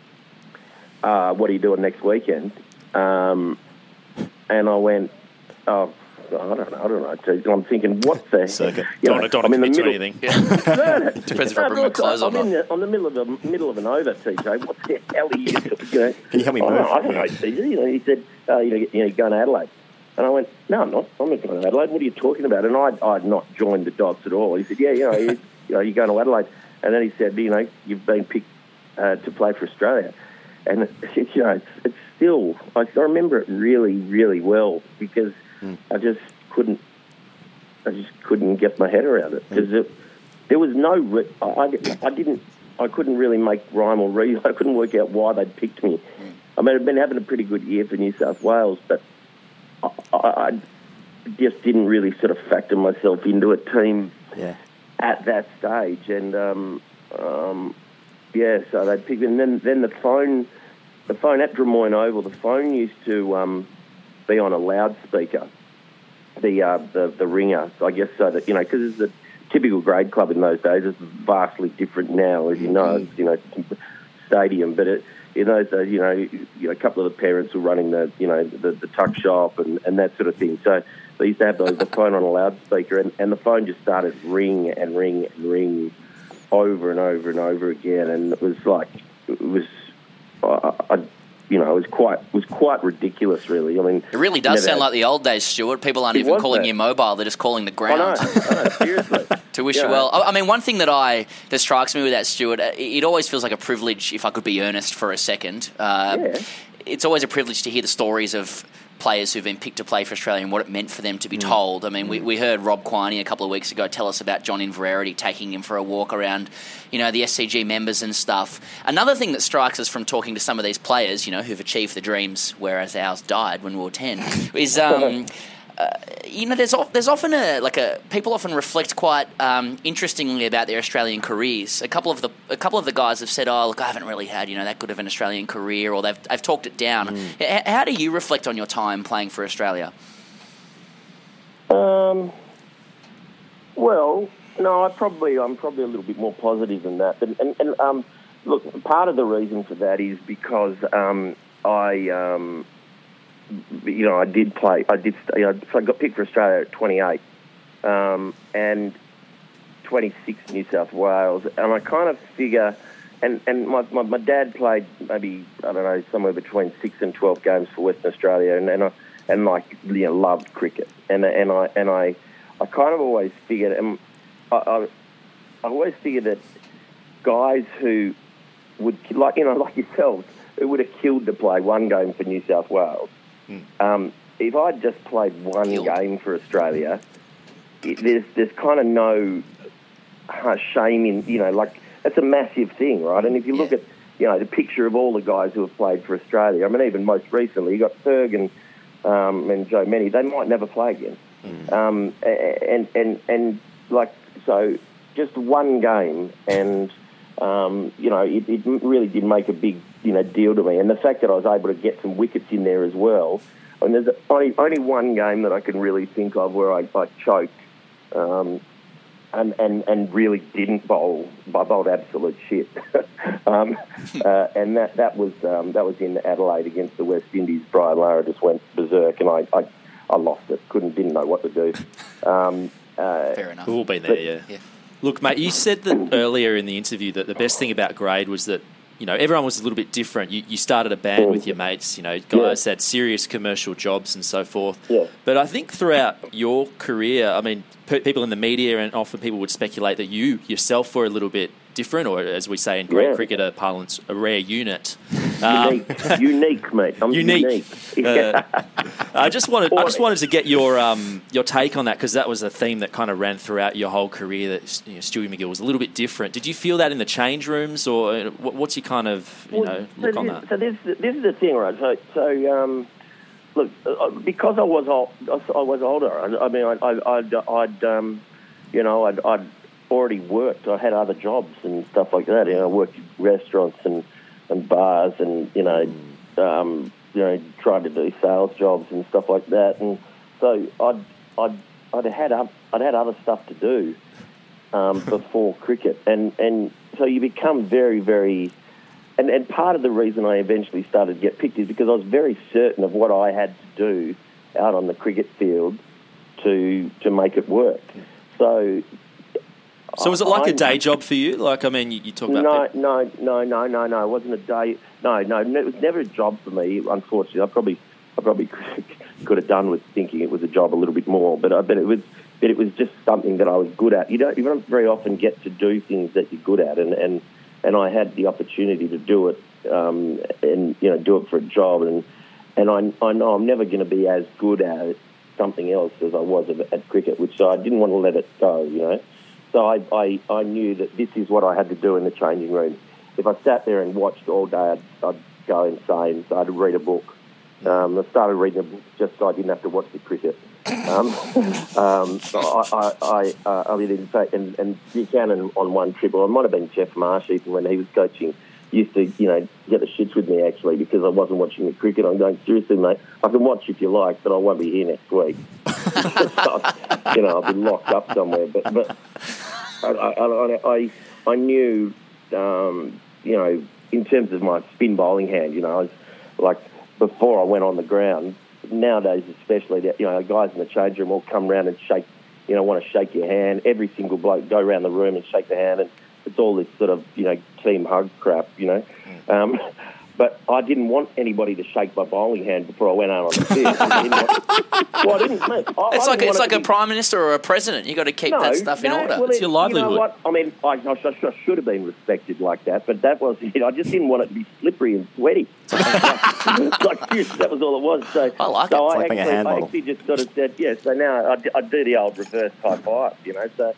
Uh, what are you doing next weekend? Um, and I went, oh, I don't know, I don't know. I'm thinking, what the Circuit. You Don't, know, don't I'm in the commit to middle. anything. Yeah. no, no. Depends if no, I bring my look, clothes or I'm not. in the, on the middle of a middle of an over, T J. What the hell are you? you know? Can you help me oh, move? I don't know, T J. You know, he said, uh, you know, you know, going to Adelaide. And I went, no, I'm not. I'm not going to Adelaide. What are you talking about? And I'd, I'd not joined the dots at all. He said, yeah, you know, you, you know, you're going to Adelaide. And then he said, you know, you've been picked uh, to play for Australia. And, you know, it's, it's still, I remember it really, really well because mm. I just couldn't, I just couldn't get my head around it because mm. there was no, re- I, I didn't, I couldn't really make rhyme or reason. I couldn't work out why they'd picked me. Mm. I mean, I've been having a pretty good year for New South Wales, but I, I, I just didn't really sort of factor myself into a team yeah. at that stage. And, um, um, yeah, so they picked me. And then, then the phone, the phone at Drummoyne Oval, the phone used to um, be on a loudspeaker, the, uh, the the ringer, I guess, so that, you know, because it's a typical grade club in those days. It's vastly different now, as you know, it's, you know, stadium. But it, in those days, you know, you know, a couple of the parents were running the, you know, the, the tuck shop and, and that sort of thing. So they used to have the, the phone on a loudspeaker, and, and the phone just started ring and ring and ring over and over and over again, and it was like it was, I, I, you know, it was quite it was quite ridiculous, really. I mean, it really does sound had, like the old days, Stuart. People aren't even calling that. you mobile; they're just calling the ground. I know, I know seriously. To wish yeah. you well. I mean, one thing that I that strikes me with that, Stuart, it always feels like a privilege. If I could be earnest for a second, uh, yeah. it's always a privilege to hear the stories of players who've been picked to play for Australia and what it meant for them to be mm. told. I mean, mm. we, we heard Rob Quiney a couple of weeks ago tell us about John Inverarity taking him for a walk around, you know, the S C G members and stuff. Another thing that strikes us from talking to some of these players, you know, who've achieved the dreams, whereas ours died when we were ten, is... Um, Uh, you know, there's there's often a like a people often reflect quite um, interestingly about their Australian careers. A couple of the a couple of the guys have said, "Oh, look, I haven't really had you know that good of an Australian career," or they've they've talked it down. Mm. H- how do you reflect on your time playing for Australia? Um. Well, no, I probably I'm probably a little bit more positive than that. And, and, and um, look, part of the reason for that is because um, I. Um, You know, I did play. I did. You know, so I got picked for Australia at twenty-eight, um, and twenty-six New South Wales. And I kind of figure, and and my, my, my dad played maybe I don't know somewhere between six and twelve games for Western Australia, and and I and like you know loved cricket, and and I and I I kind of always figured, and I I, I always figured that guys who would like you know like yourselves, who would have killed to play one game for New South Wales. Um, if I'd just played one Killed. game for Australia, it, there's there's kind of no uh, shame in, you know, like, it's a massive thing, right? And if you look yeah. at, you know, the picture of all the guys who have played for Australia, I mean, even most recently, you got Ferg and, um, and Joe Mennie, they might never play again. Mm. Um, and, and, and, like, so just one game and, um, you know, it, it really did make a big, you know, deal to me. And the fact that I was able to get some wickets in there as well. I mean, there's only, only one game that I can really think of where I, I choked um, and, and, and really didn't bowl. I bowled absolute shit. um, uh, and that, that was um, that was in Adelaide against the West Indies. Brian Lara just went berserk and I, I, I lost it. Couldn't, didn't know what to do. Um, uh, Fair enough. We've all been there, but, yeah. yeah. Look, mate, you said that earlier in the interview that the best thing about grade was that, you know, everyone was a little bit different. You, you started a band with your mates, you know, guys yeah. had serious commercial jobs and so forth. Yeah. But I think throughout your career, I mean, pe- people in the media and often people would speculate that you yourself were a little bit different, or as we say in great yeah. cricketer parlance, a rare unit. Unique, um, unique, mate. I'm unique. unique. uh, I just wanted, I just wanted to get your um, your take on that, because that was a theme that kind of ran throughout your whole career. That, you know, Stewie McGill was a little bit different. Did you feel that in the change rooms, or what's your kind of you well, know look so on this, that? So this this is the thing, right? So so um, look, because I was old, I was older. I, I mean, I, I, I'd, I'd um, you know, I'd, I'd already worked. I had other jobs and stuff like that. You know, I worked in restaurants and, and bars, and you know, um, you know, tried to do sales jobs and stuff like that. And so I'd I'd I'd had up, I'd had other stuff to do um, before cricket, and and so you become very very. And, and part of the reason I eventually started to get picked is because I was very certain of what I had to do out on the cricket field to to make it work. So. So was it like I, a day job for you? Like, I mean, you, you talk about... No, people. no, no, no, no, no. It wasn't a day... No, no, it was never a job for me, unfortunately. I probably I probably could have done with thinking it was a job a little bit more, but, I, but, it was, but it was just something that I was good at. You don't, you don't very often get to do things that you're good at, and, and, and I had the opportunity to do it um, and, you know, do it for a job. And, and I, I know I'm never going to be as good at something else as I was at, at cricket, which I didn't want to let it go, you know. So I, I, I knew that this is what I had to do in the changing room. If I sat there and watched all day, I'd, I'd go insane. So I'd read a book. Um, I started reading a book just so I didn't have to watch the cricket. Um, um, I, I, I, uh, I mean, in fact, and, and Buchanan on one trip, or it might have been Jeff Marsh even when he was coaching, used to, you know, get the shits with me actually because I wasn't watching the cricket. I'm going, seriously, mate, I can watch if you like, but I won't be here next week. You know, I'll be locked up somewhere. But, but I, I, I, I knew, um, you know, in terms of my spin bowling hand, you know, I was like, before I went on the ground, nowadays especially, you know, guys in the change room all come round and shake, you know, want to shake your hand. Every single bloke go around the room and shake the hand, and it's all this sort of, you know, team hug crap, you know. Um, but I didn't want anybody to shake my bowling hand before I went out on the field. I didn't want, well, I didn't, mate, I, it's I like it's like a a prime minister or a president. You've got to keep no, that stuff no, in order. Well, it's your livelihood. You know what? I mean, I, I, I should have been respected like that, but that wasn't it. I just didn't want it to be slippery and sweaty. like, like, that was all it was. So I like so it. I Like being a actually, hand I model. actually just sort of said, yeah, so now I, I do the old reverse high five, you know. So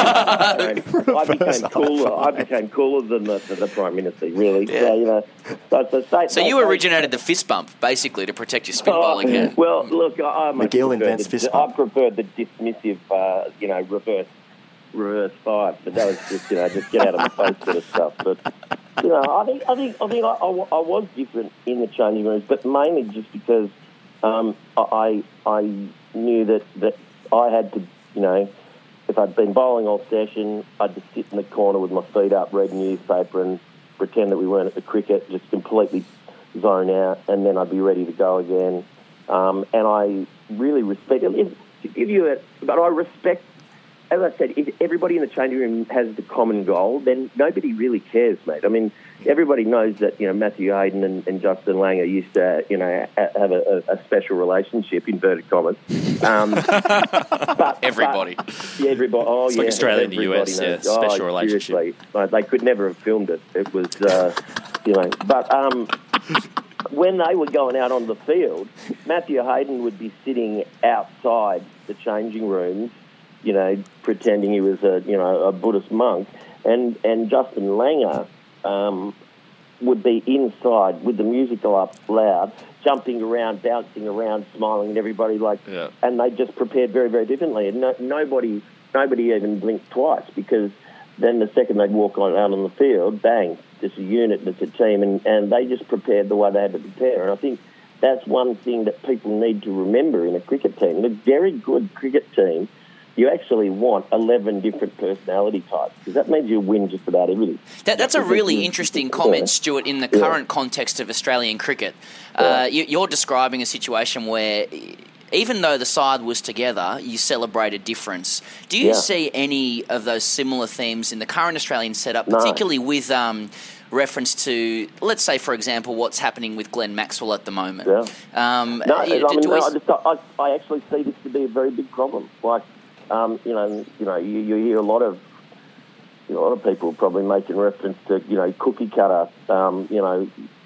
I, you know, I became cooler. I became cooler than the, the, the Prime Minister, really. Yeah. So, you know, so, so, so, So you originated the fist bump, basically, to protect your spin Oh, bowling hand. Well, look, I, I much McGill preferred invents the, fist I bump. preferred the dismissive, uh, you know, reverse reverse five, but that was just, you know, just get out of my face sort of stuff. But you know, I think I think I think I, I, I was different in the changing rooms, but mainly just because um, I I knew that that I had to, you know, if I'd been bowling all session, I'd just sit in the corner with my feet up, read newspaper, and pretend that we weren't at the cricket, just completely zone out, and then I'd be ready to go again. Um, and I really respect it. To give you a, but I respect, as I said, if everybody in the changing room has the common goal, then nobody really cares, mate. I mean, everybody knows that, you know, Matthew Hayden and, and Justin Langer used to, you know, have a, a special relationship, inverted commas. Um, but, Everybody. But, yeah, everybody. Oh, It's yeah, like Australia and the U S, everybody knows. yeah, special oh, relationship. Seriously. Like, they could never have filmed it. It was, uh, you know, but... Um, when they were going out on the field, Matthew Hayden would be sitting outside the changing rooms, you know, pretending he was a, you know, a Buddhist monk, and and Justin Langer um, would be inside with the music up loud, jumping around, bouncing around, smiling at everybody, like, Yeah. and they just prepared very, very differently, and no, nobody nobody even blinked twice, because then the second they'd walk on out on the field, bang, it's a unit, it's a team, and, and they just prepared the way they had to prepare. And I think that's one thing that people need to remember in a cricket team. A very good cricket team, you actually want eleven different personality types, because that means you win just about everything. That, that's a really interesting comment, Stuart, in the current context of Australian cricket. Uh, you, you're describing a situation where, even though the side was together, you celebrate a difference. Do you Yeah. see any of those similar themes in the current Australian setup, No. particularly with um, reference to, let's say, for example, what's happening with Glenn Maxwell at the moment? Yeah. Um, No, uh, I, do- mean, do no, we- I, just, I, I actually see this to be a very big problem. Like, um, you know, you know, you, you hear a lot of you know, a lot of people probably making reference to, you know, cookie cutter, um, you know,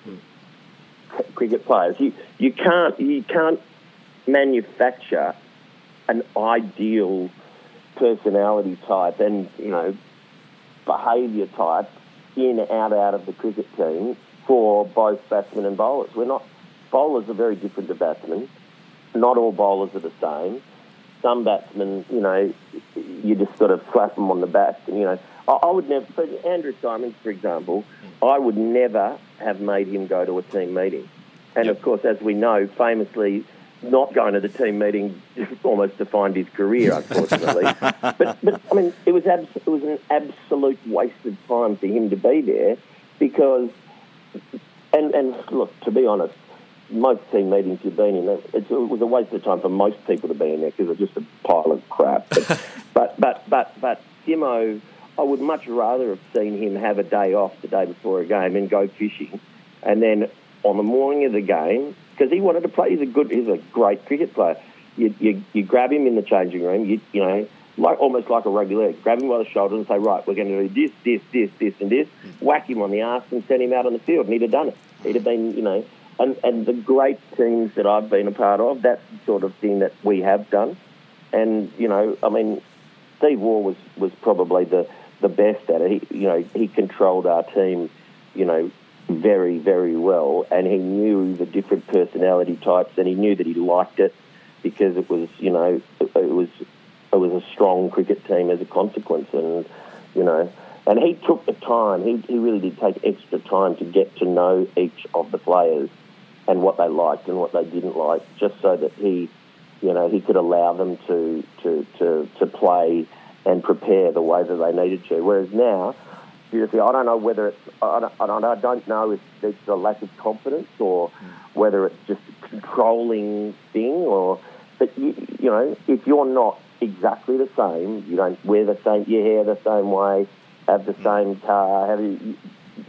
c- cricket players. You you can't you can't manufacture an ideal personality type and, you know, behaviour type in out out of the cricket team for both batsmen and bowlers. We're not bowlers are very different to batsmen. Not all bowlers are the same. Some batsmen, you know, you just sort of slap them on the back, and you know, I, I would never. For Andrew Simons, for example, I would never have made him go to a team meeting. And of course, as we know, famously, not going to the team meeting almost defined his career, unfortunately. but, but I mean, it was abs- it was an absolute waste of time for him to be there, because, and and look, to be honest, most team meetings you've been in, it, it was a waste of time for most people to be in there, because it's just a pile of crap. But but but but, but Simo, I would much rather have seen him have a day off the day before a game and go fishing, and then on the morning of the game, because he wanted to play. He's a good, he's a great cricket player. You, you, you grab him in the changing room, you, you know, like almost like a rugby league. Grab him by the shoulder and say, right, we're going to do this, this, this, this, and this. Whack him on the arse and send him out on the field. And he'd have done it. He'd have been, you know, and, and the great teams that I've been a part of, that's the sort of thing that we have done. And, you know, I mean, Steve Waugh was, was probably the, the best at it. He, you know, he controlled our team, you know, very, very well, and he knew the different personality types, and he knew that he liked it because it was, you know, it, it was it was a strong cricket team as a consequence, and you know, and he took the time. He he really did take extra time to get to know each of the players and what they liked and what they didn't like, just so that he, you know, he could allow them to to to, to play and prepare the way that they needed to. Whereas now, seriously, I don't know whether it's, I don't, I don't, I don't know if it's a lack of confidence or whether it's just a controlling thing, or, but you, you know, if you're not exactly the same, you don't wear the same, your hair the same way, have the same car, have you,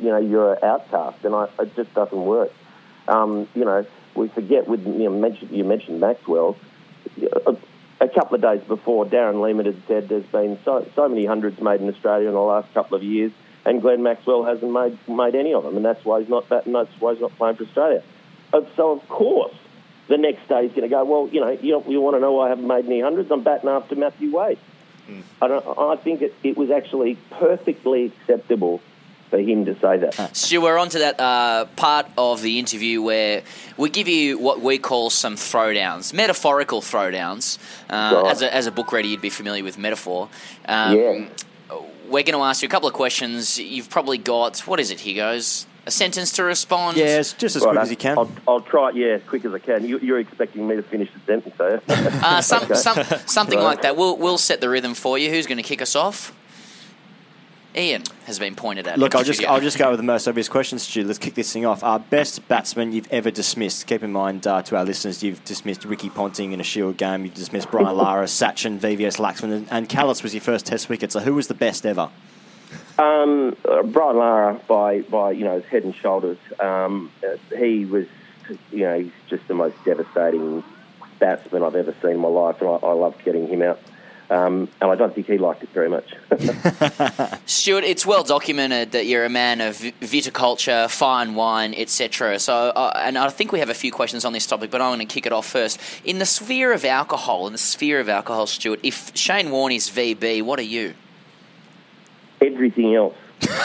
you know, you're an outcast, and I, it just doesn't work. Um, you know, we forget with you know, mentioned you mentioned Maxwell. A, a couple of days before, Darren Lehman had said there's been so so many hundreds made in Australia in the last couple of years, and Glenn Maxwell hasn't made made any of them, and that's why he's not that. And that's why he's not playing for Australia. So of course, the next day he's going to go, well, you know, you, you want to know why I haven't made any hundreds? I'm batting after Matthew Wade. Mm. I don't. I think it, it was actually perfectly acceptable for him to say that. Stu, we're on to that uh, part of the interview where we give you what we call some throwdowns, metaphorical throwdowns. Uh, right. As a as a book reader, you'd be familiar with metaphor. Um, yeah. We're going to ask you a couple of questions. You've probably got, what is it, here goes? A sentence to respond? Yeah, it's just as right, quick as you can. I'll, I'll try it, yeah, as quick as I can. You, you're expecting me to finish the sentence, are you? uh, some, okay. some, something right. like that. We'll, we'll set the rhythm for you. Who's going to kick us off? Ian has been pointed at. Look, I'll just I'll just go with the most obvious question, Stu. Let's kick this thing off. Our best batsman you've ever dismissed. Keep in mind, uh, to our listeners, you've dismissed Ricky Ponting in a Shield game. You've dismissed Brian Lara, Sachin, V V S Laxman, and, and Callis was your first Test wicket. So who was the best ever? Um, uh, Brian Lara by by you know his head and shoulders. Um, uh, he was, you know, he's just the most devastating batsman I've ever seen in my life, and I, I loved getting him out. Um, and I don't think he liked it very much. Stuart, it's well documented that you're a man of viticulture, fine wine, et cetera. So, uh, and I think we have a few questions on this topic, but I'm going to kick it off first. In the sphere of alcohol, in the sphere of alcohol, Stuart, if Shane Warne is V B, what are you? Everything else.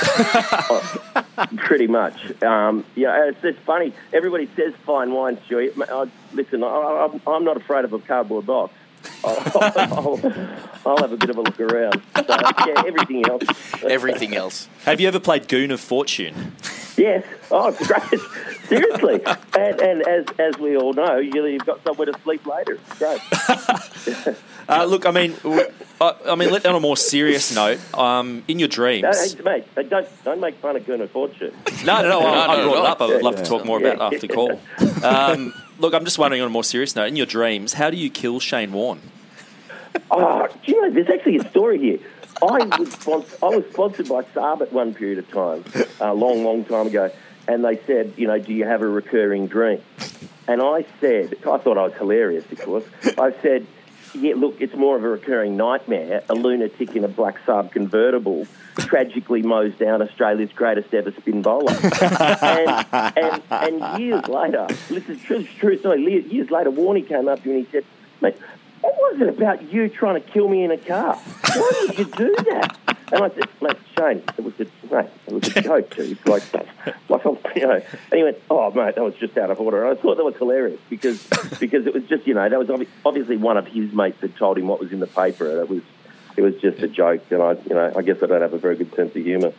Pretty much. Um, yeah, it's just funny. Everybody says fine wine, Stuart. I, listen, I, I'm not afraid of a cardboard box. I'll, I'll, I'll have a bit of a look around. So, yeah, everything else. Everything else. Have you ever played Goon of Fortune? Yes. Oh, it's great. Seriously. And, and as as we all know, you've got somewhere to sleep later. It's great. uh, look, I mean, I, I mean, let on a more serious note. Um, in your dreams, no, hey, mate, don't don't make fun of Goon of Fortune. No, no, no. I, I no, brought no, it up. I would yeah, love yeah. to talk more yeah. about it after the call. Um, look, I'm just wondering on a more serious note. In your dreams, how do you kill Shane Warne? Oh, do you know, there's actually a story here. I was sponsored, I was sponsored by Saab at one period of time, a long, long time ago, and they said, you know, do you have a recurring dream? And I said, I thought I was hilarious, of course. I said, yeah, look, it's more of a recurring nightmare, a lunatic in a black Saab convertible tragically mows down Australia's greatest ever spin bowler. and, and, and years later, this is true, true story, years later, Warnie came up to me and he said, mate, what was it about you trying to kill me in a car? Why did you do that? And I said, mate, Shane, it was a, mate, it was a joke, dude. Like, like, you know. And he went, oh, mate, that was just out of order. And I thought that was hilarious because because it was just, you know, that was obviously one of his mates had told him what was in the paper, and it was it was just a joke. And I, you know, I guess I don't have a very good sense of humour.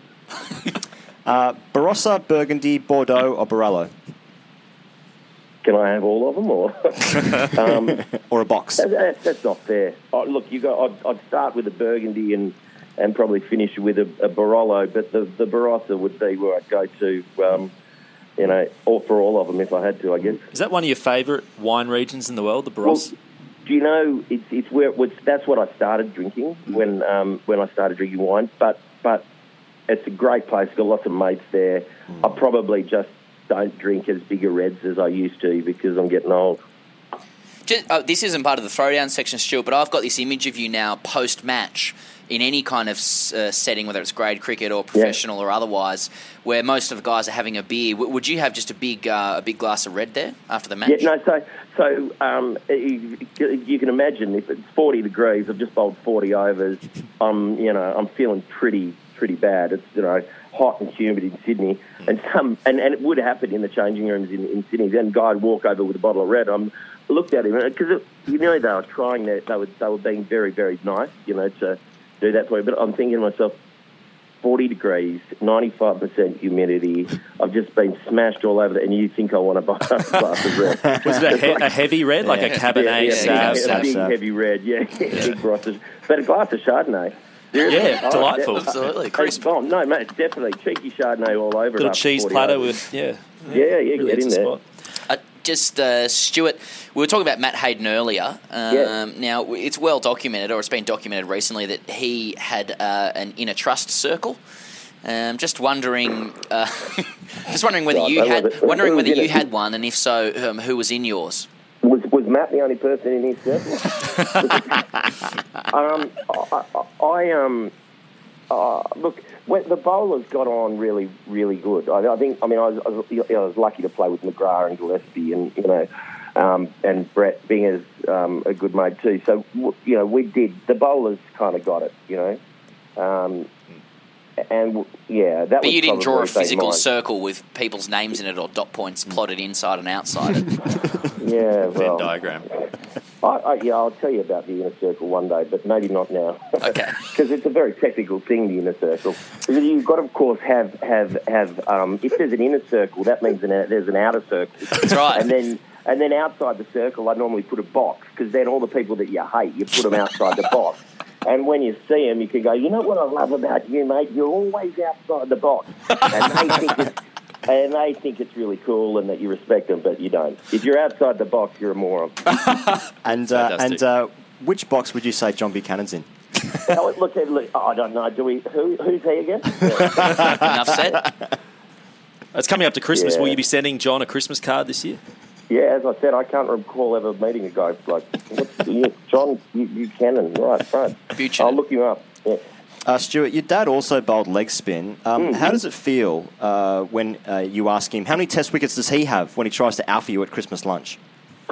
Uh, Barossa, Burgundy, Bordeaux, or Barolo? Can I have all of them, or um, or a box? That, that, that's not fair. Oh, look, you go. I'd, I'd start with a Burgundy and, and probably finish with a, a Barolo, but the the Barossa would be where I'd go to. Um, you know, all for all of them if I had to, I guess. Is that one of your favourite wine regions in the world, the Barossa? Well, do you know it's it's where it was, that's what I started drinking mm. when um, when I started drinking wine. But but it's a great place. Got lots of mates there. Mm. I probably just don't drink as big a reds as I used to because I'm getting old. Just, oh, this isn't part of the throwdown section, Stuart, but I've got this image of you now post-match in any kind of uh, setting, whether it's grade cricket or professional yeah. or otherwise, where most of the guys are having a beer. W- would you have just a big uh, a big glass of red there after the match? Yeah, no, so, so um, you, you can imagine if it's forty degrees, I've just bowled forty overs, I'm, you know, I'm feeling pretty, pretty bad. It's, you know, hot and humid in Sydney, and some and, and it would happen in the changing rooms in, in Sydney. Then a guy would walk over with a bottle of red. I'm, I looked at him because you know they were trying that they were they were being very very nice, you know, to do that for me. But I'm thinking to myself, forty degrees, ninety-five percent humidity. I've just been smashed all over it, and you think I want to buy a glass of red? Was it a, he- a heavy red, like yeah. a Cabernet yeah, yeah, Sauv? Yeah, a big heavy red, yeah, big Barossa. But a glass of Chardonnay. Seriously? Yeah, oh, delightful. De- Absolutely. Crisp. Oh, no, mate, it's definitely cheeky Chardonnay all over. Little cheese platter hours. with, yeah. Yeah, yeah, really get in there. Uh, just, uh, Stuart, we were talking about Matt Hayden earlier. Um, yeah. Now, it's well documented, or it's been documented recently, that he had uh, an inner trust circle. Um, just wondering, uh, just wondering whether Right, you that had, was it. wondering Who was whether in you it? had one, and if so, um, who was in yours? Was was Matt the only person in his circle? um, I, I, I um, uh, look, when the bowlers got on really, really good. I, I think. I mean, I was, I was, you know, I was lucky to play with McGrath and Gillespie, and you know, um, and Brett being as um, a good mate too. So w- you know, we did. The bowlers kind of got it. You know. Um, And w- yeah, that. But was you didn't draw a probably physical mine. circle with people's names in it or dot points plotted inside and outside it. Yeah, well, Venn diagram. I, I, yeah, I'll tell you about the inner circle one day, but maybe not now. Okay. Because it's a very technical thing, the inner circle. Because you've got to, of course, have have have. Um, if there's an inner circle, that means an, there's an outer circle. That's right. And then and then outside the circle, I normally put a box, because then all the people that you hate, you put them outside the box. And when you see them, you can go, you know what I love about you, mate? You're always outside the box. And they think it's, and they think it's really cool and that you respect them, but you don't. If you're outside the box, you're a moron. And uh, and uh, which box would you say John Buchanan's in? Oh, look, look, I don't know. Do we? Who, who's he again? Enough said. It's coming up to Christmas. Yeah. Will you be sending John a Christmas card this year? Yeah, as I said, I can't recall ever meeting a guy like what's, you, John Buchanan, right? Right. Buchanan. I'll look you up. Yeah. Uh, Stuart, your dad also bowled leg spin. Um, Mm-hmm. How does it feel uh, when uh, you ask him, how many test wickets does he have when he tries to alpha you at Christmas lunch?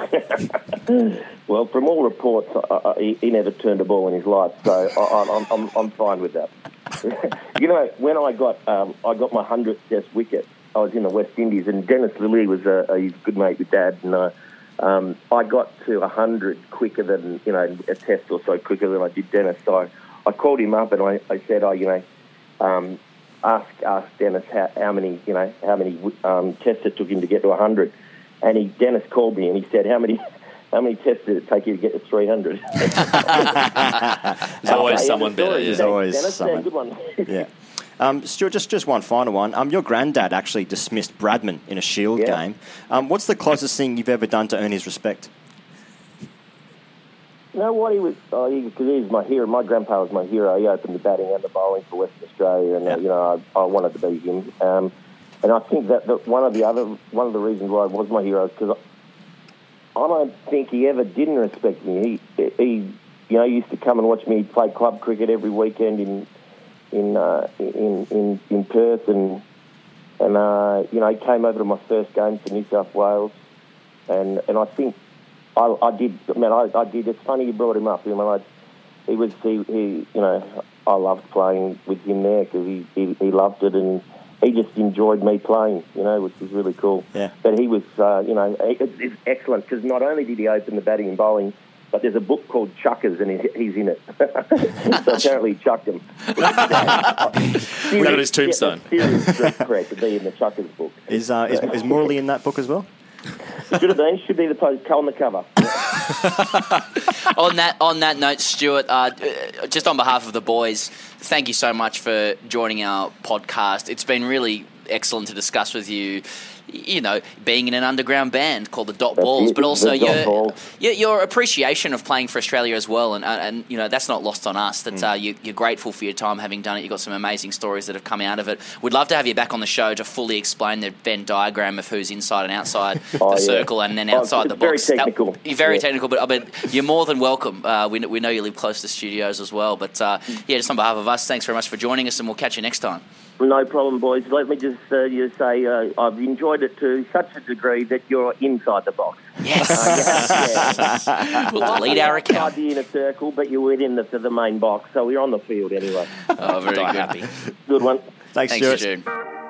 Well, from all reports, uh, uh, he, he never turned a ball in his life, so I, I'm, I'm, I'm fine with that. You know, when I got um, I got my hundredth test wicket, I was in the West Indies, and Dennis Lilly was a, a good mate with Dad, and uh, um, I got to one hundred quicker than, you know, a test or so quicker than I did Dennis. So I, I called him up and I, I said, oh, you know, um, ask ask Dennis how, how many, you know, how many um, tests it took him to get to one hundred. And he Dennis called me and he said, how many how many tests did it take you to get to three hundred? There's always someone better. Yeah. There's always Dennis, someone. Yeah, good one. Yeah. Um, Stuart, just, just one final one. Um, your granddad actually dismissed Bradman in a Shield Yeah. game. Um, what's the closest thing you've ever done to earn his respect? You know what, he was, oh, he, cause he was my hero. My grandpa was my hero. He opened the batting and the bowling for Western Australia, and Yeah. uh, you know, I, I wanted to be him. Um, and I think that, that one of the other, one of the reasons why I was my hero is because I, I don't think he ever didn't respect me. He, he, you know, used to come and watch me play club cricket every weekend in, in, uh, in, in, in Perth, and and uh, you know, he came over to my first game for New South Wales, and and I think. I, I did, man. I, I did. It's funny you brought him up. I mean, I, he was, he, he, you know, I loved playing with him there because he, he, he loved it, and he just enjoyed me playing, you know, which was really cool. Yeah. But he was, uh, you know, it, it's excellent because not only did he open the batting and bowling, but there's a book called Chuckers, and he's, he's in it. So apparently he chucked him. Was that on his tombstone? Yeah, serious threat to be in the Chuckers book. Is, uh, is, is Morley in that book as well? Should have been. Should be the post on the cover. on that on that note, Stuart, uh, just on behalf of the boys, thank you so much for joining our podcast. It's been really excellent to discuss with you, you know, being in an underground band called the Dot That's Balls, it, but also the Dot your, Balls. your your appreciation of playing for Australia as well, and and you know that's not lost on us. That uh, you, you're grateful for your time having done it. You've got some amazing stories that have come out of it. We'd love to have you back on the show to fully explain the Venn diagram of who's inside and outside Oh, the yeah. circle, and then Oh, outside it's the very box. That- technical. you're very Yeah. technical, but I mean, you're more than welcome. Uh, we we know you live close to studios as well, but uh, yeah, just on behalf of us, thanks very much for joining us, and we'll catch you next time. No problem, boys. Let me just uh, you say uh, I've enjoyed it to such a degree that you're inside the box. Yes. Uh, yeah, We'll delete our account. Outside the inner circle, but you're within the, the main box, so we're on the field anyway. Oh, very good. Happy. Good one. Thanks, Thanks, Stuart. Jude.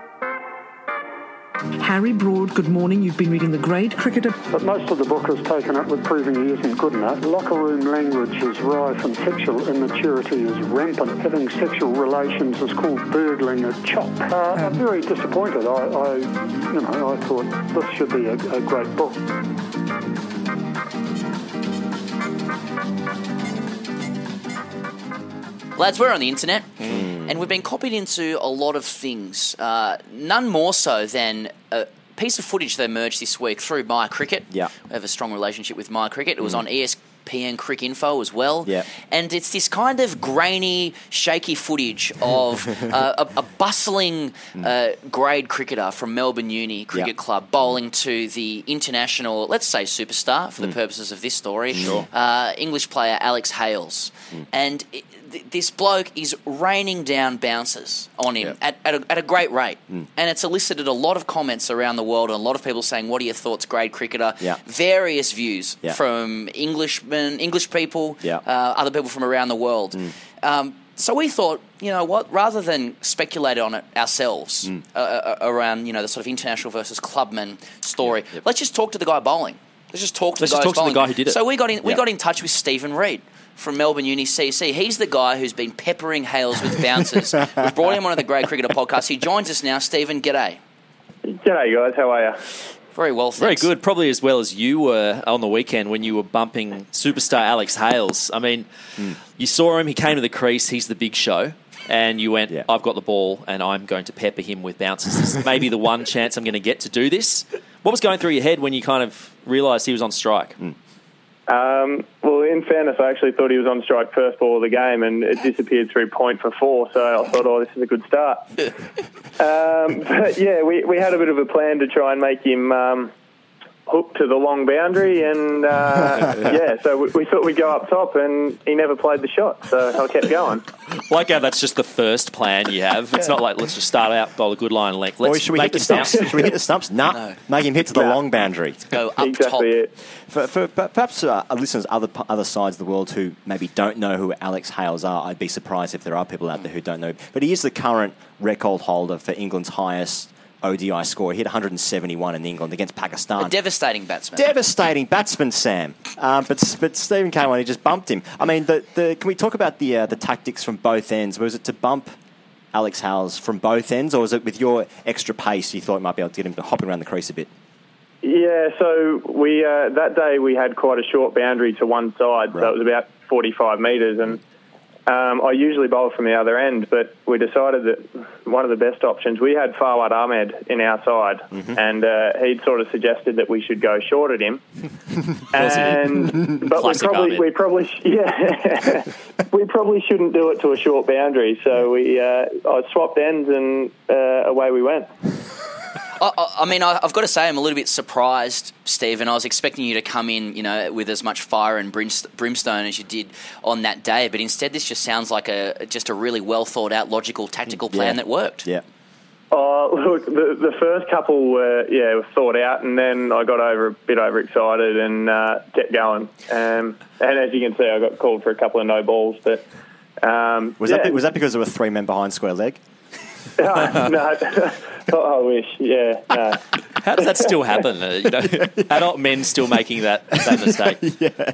Harry Broad, good morning. You've been reading The Grade Cricketer. But most of the book has taken up with proving he isn't good enough. Locker room language is rife and sexual immaturity is rampant. Having sexual relations is called burgling a chop. Uh, I'm very disappointed. I, I, you know, I thought this should be a, a great book. Lads, we're on the internet, and we've been copied into a lot of things. Uh, none more so than a piece of footage that emerged this week through My Cricket. Yeah. We have a strong relationship with My Cricket. It was on E S P N Cricinfo as well. Yep. And it's this kind of grainy, shaky footage of uh, a, a bustling uh, grade cricketer from Melbourne Uni Cricket Yep. Club bowling to the international, let's say superstar for the Mm. purposes of this story, Sure. uh, English player Alex Hales. Mm. And it, th- this bloke is raining down bounces on him Yep. at, at, a, at a great rate. Mm. And it's elicited a lot of comments around the world and a lot of people saying, what are your thoughts, grade cricketer? Yeah. Various views Yeah. from Englishmen, English people, Yeah. uh, other people from around the world. Mm. Um, so we thought, you know what, rather than speculate on it ourselves Mm. uh, uh, around, you know, the sort of international versus clubman story, let's just talk to the guy bowling. Let's just talk to Let's the guy just who's talk to the bowling. guy who did it. So we got in, we Yeah. got in touch with Stephen Reid from Melbourne Uni C C. He's the guy who's been peppering Hales with bounces. We've brought him on the Grade Cricketer podcast. He joins us now. Stephen, g'day. G'day, guys. How are you? Very well, Very thanks. good. Probably as well as you were on the weekend when you were bumping superstar Alex Hales. I mean, you saw him, he came to the crease, he's the big show, and you went, I've got the ball and I'm going to pepper him with bounces. This is maybe the one chance I'm going to get to do this. What was going through your head when you kind of realised he was on strike? Um, well, in fairness, I actually thought he was on strike first ball of the game, and it disappeared through point for four. So I thought, oh, this is a good start. um, but yeah, we, we had a bit of a plan to try and make him um, hook to the long boundary, and uh, yeah, so we, we thought we'd go up top, and he never played the shot, so I kept going. Like how that's just the first plan you have. It's not like, let's just start out, bowl a good line length. Let's Or should we make hit the him stumps? bounce. Should we hit the stumps? Nah. No. Make him hit to the Nah. long boundary. Go up exactly top. it. For, for, for perhaps uh, listeners other p- other sides of the world who maybe don't know who Alex Hales are, I'd be surprised if there are people out there who don't know. But he is the current record holder for England's highest O D I score. He hit one hundred seventy-one in England against Pakistan. A devastating batsman. Devastating batsman, Sam. Um, but but Stephen came on, he just bumped him. I mean, the, the can we talk about the uh, the tactics from both ends? Was it to bump Alex Hales from both ends, or was it with your extra pace you thought you might be able to get him to hopping around the crease a bit? Yeah, so we uh, that day we had quite a short boundary to one side, Right. so it was about forty-five metres, and um, I usually bowl from the other end, but we decided that one of the best options, we had Fawad Ahmed in our side, Mm-hmm. and uh, he'd sort of suggested that we should go short at him. and but we Classic probably Ahmed. we probably sh- yeah we probably shouldn't do it to a short boundary, so we uh, I swapped ends and uh, away we went. I, I- I mean, I- I've got to say, I'm a little bit surprised, Stephen. I was expecting you to come in, you know, with as much fire and brimst- brimstone as you did on that day, but instead, this just sounds like a just a really well thought out, logical, tactical plan Yeah. that worked. Yeah. Oh, look, the, the first couple were, yeah, were thought out, and then I got over a bit overexcited and uh, kept going. Um, and as you can see, I got called for a couple of no balls, but um, Was yeah. that was that because there were three men behind square leg? no, no. Oh, I wish, yeah, no. How does that still happen? Uh, you know, adult men still making that, that mistake. Yeah.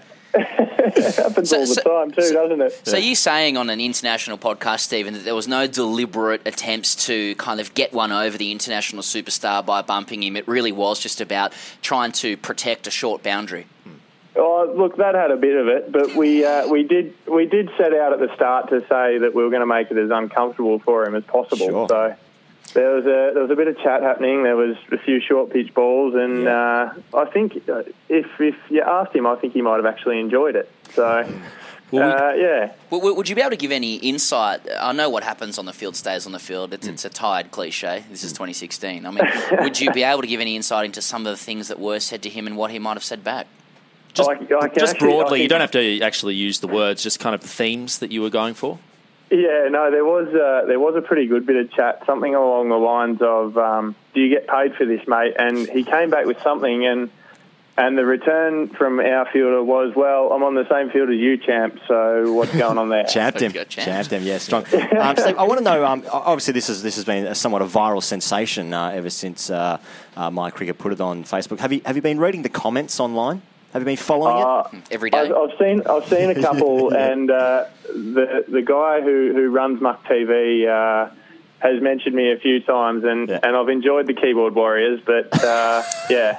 It happens So- all the so- time too, doesn't it? So you saying on an international podcast, Stephen, that there was no deliberate attempts to kind of get one over the international superstar by bumping him. It really was just about trying to protect a short boundary. Oh, look, that had a bit of it, but we uh, we did we did set out at the start to say that we were going to make it as uncomfortable for him as possible. Sure. So there was a there was a bit of chat happening. There was a few short pitch balls, and Yeah. uh, I think uh, if if you asked him, I think he might have actually enjoyed it. So. Well, we- Uh, yeah. W- w- Would you be able to give any insight? I know what happens on the field stays on the field. It's, it's a tired cliche. This is twenty sixteen. I mean, would you be able to give any insight into some of the things that were said to him and what he might have said back? Just, I- I can just actually- I broadly, you can- don't have to actually use the words, just kind of the themes that you were going for. Yeah, no, there was uh, there was a pretty good bit of chat, something along the lines of, um, "Do you get paid for this, mate?" And he came back with something, and and the return from our fielder was, "Well, I'm on the same field as you, champ. So what's going on there?" Champed him. Good champ. Champed him, yeah, strong. Um, Steve, I want to know, um, obviously this, is, this has been a somewhat a viral sensation uh, ever since uh, uh, My Cricket put it on Facebook. Have you have you been reading the comments online? Have you been following Uh, Every day? I've, I've seen I've seen a couple, and uh, the the guy who, who runs Muck T V uh, has mentioned me a few times, and, Yeah. and I've enjoyed the Keyboard Warriors, but uh, yeah,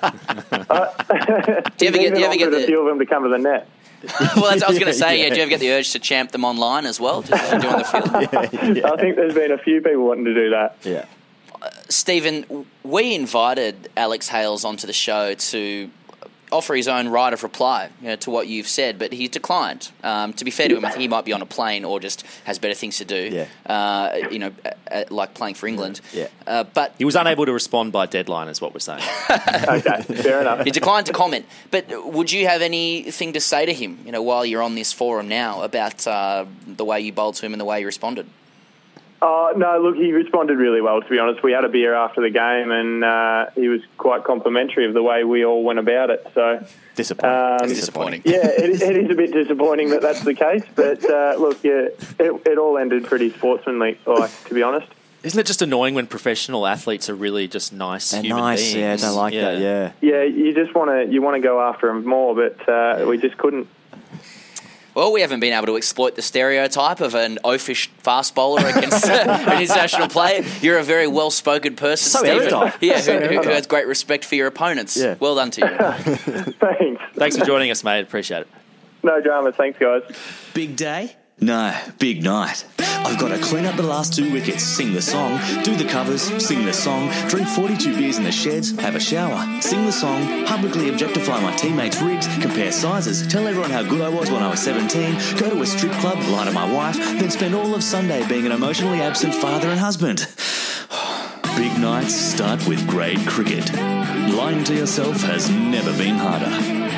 uh, Do you ever get- do you ever get a the- few of them to come to the net? Well, that's, I was going to say, yeah. Do you ever get the urge to champ them online as well, just as you do on the field? it? yeah. I think there's been a few people wanting to do that. yeah. Stephen, we invited Alex Hales onto the show to offer his own right of reply, you know, to what you've said, but he's declined. Um, to be fair to him, I think he might be on a plane or just has better things to do. Yeah. Uh, you know, uh, like playing for England. Yeah. Uh, but He was unable to respond by deadline, is what we're saying. Okay, fair enough. he declined to comment. But would you have anything to say to him, you know, while you're on this forum now about uh, the way you bowled to him and the way you responded? Oh, no, look, he responded really well, to be honest. We had a beer after the game, and uh, he was quite complimentary of the way we all went about it. So Disappointing. Um, It's disappointing. Yeah, it, it is a bit disappointing that that's the case. But, uh, look, yeah, it, it all ended pretty sportsmanly, like, to be honest. Isn't it just annoying when professional athletes are really just nice They're human nice, beings? yeah, I don't like that, yeah. Yeah, you just want to you want to go after him more, but uh, we just couldn't. Well, we haven't been able to exploit the stereotype of an oafish fast bowler against an international player. You're a very well-spoken person, So Stephen. erudite. Yeah, So who, who erudite. has great respect for your opponents. Yeah. Well done to you. Thanks. Thanks for joining us, mate. Appreciate it. No drama. Thanks, guys. Big day? No, big night. I've got to clean up the last two wickets, sing the song, do the covers, sing the song, drink forty-two beers in the sheds, have a shower, sing the song, publicly objectify my teammates' rigs, compare sizes, tell everyone how good I was when I was seventeen, go to a strip club, lie to my wife, then spend all of Sunday being an emotionally absent father and husband. Big nights start with grade cricket. Lying to yourself has never been harder.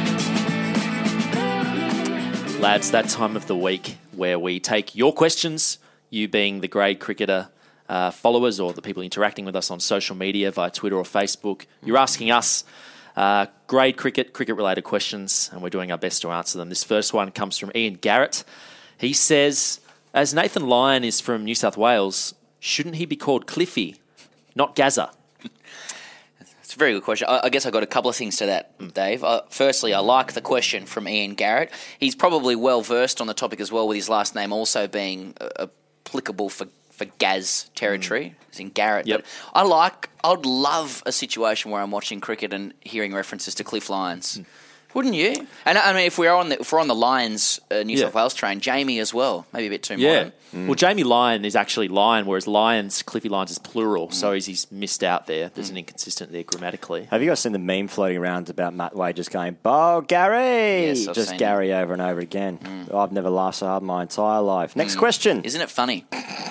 Lads, that time of the week where we take your questions, you being the grade cricketer uh, followers or the people interacting with us on social media via Twitter or Facebook. You're asking us uh, grade cricket, cricket-related questions, and we're doing our best to answer them. This first one comes from Ian Garrett. He says, as Nathan Lyon is from New South Wales, shouldn't he be called Cliffy, not Gazza? It's a very good question. I, I guess I've got a couple of things to that, Dave. Uh, firstly, I like the question from Ian Garrett. He's probably well-versed on the topic as well, with his last name also being uh, applicable for, for Gaz territory. Mm. It's in Garrett. Yep. But I like, I'd love a situation where I'm watching cricket and hearing references to Cliff Lyons. Mm. Wouldn't you? And I mean, if we're on the if we're on the Lions uh, New Yeah. South Wales train, Jamie as well, maybe a bit too Yeah. modern. Mm. Well, Jamie Lyon is actually Lyon, whereas Lyons, Cliffy Lyons is plural, mm. so he's, he's missed out there. There's mm. an inconsistent there grammatically. Have you guys seen the meme floating around about Matt Wade just going, "Bo, Gary!" Yes, I've just seen Gary over and over again. Mm. I've never laughed so hard in my entire life. Next Mm. question. Isn't it funny?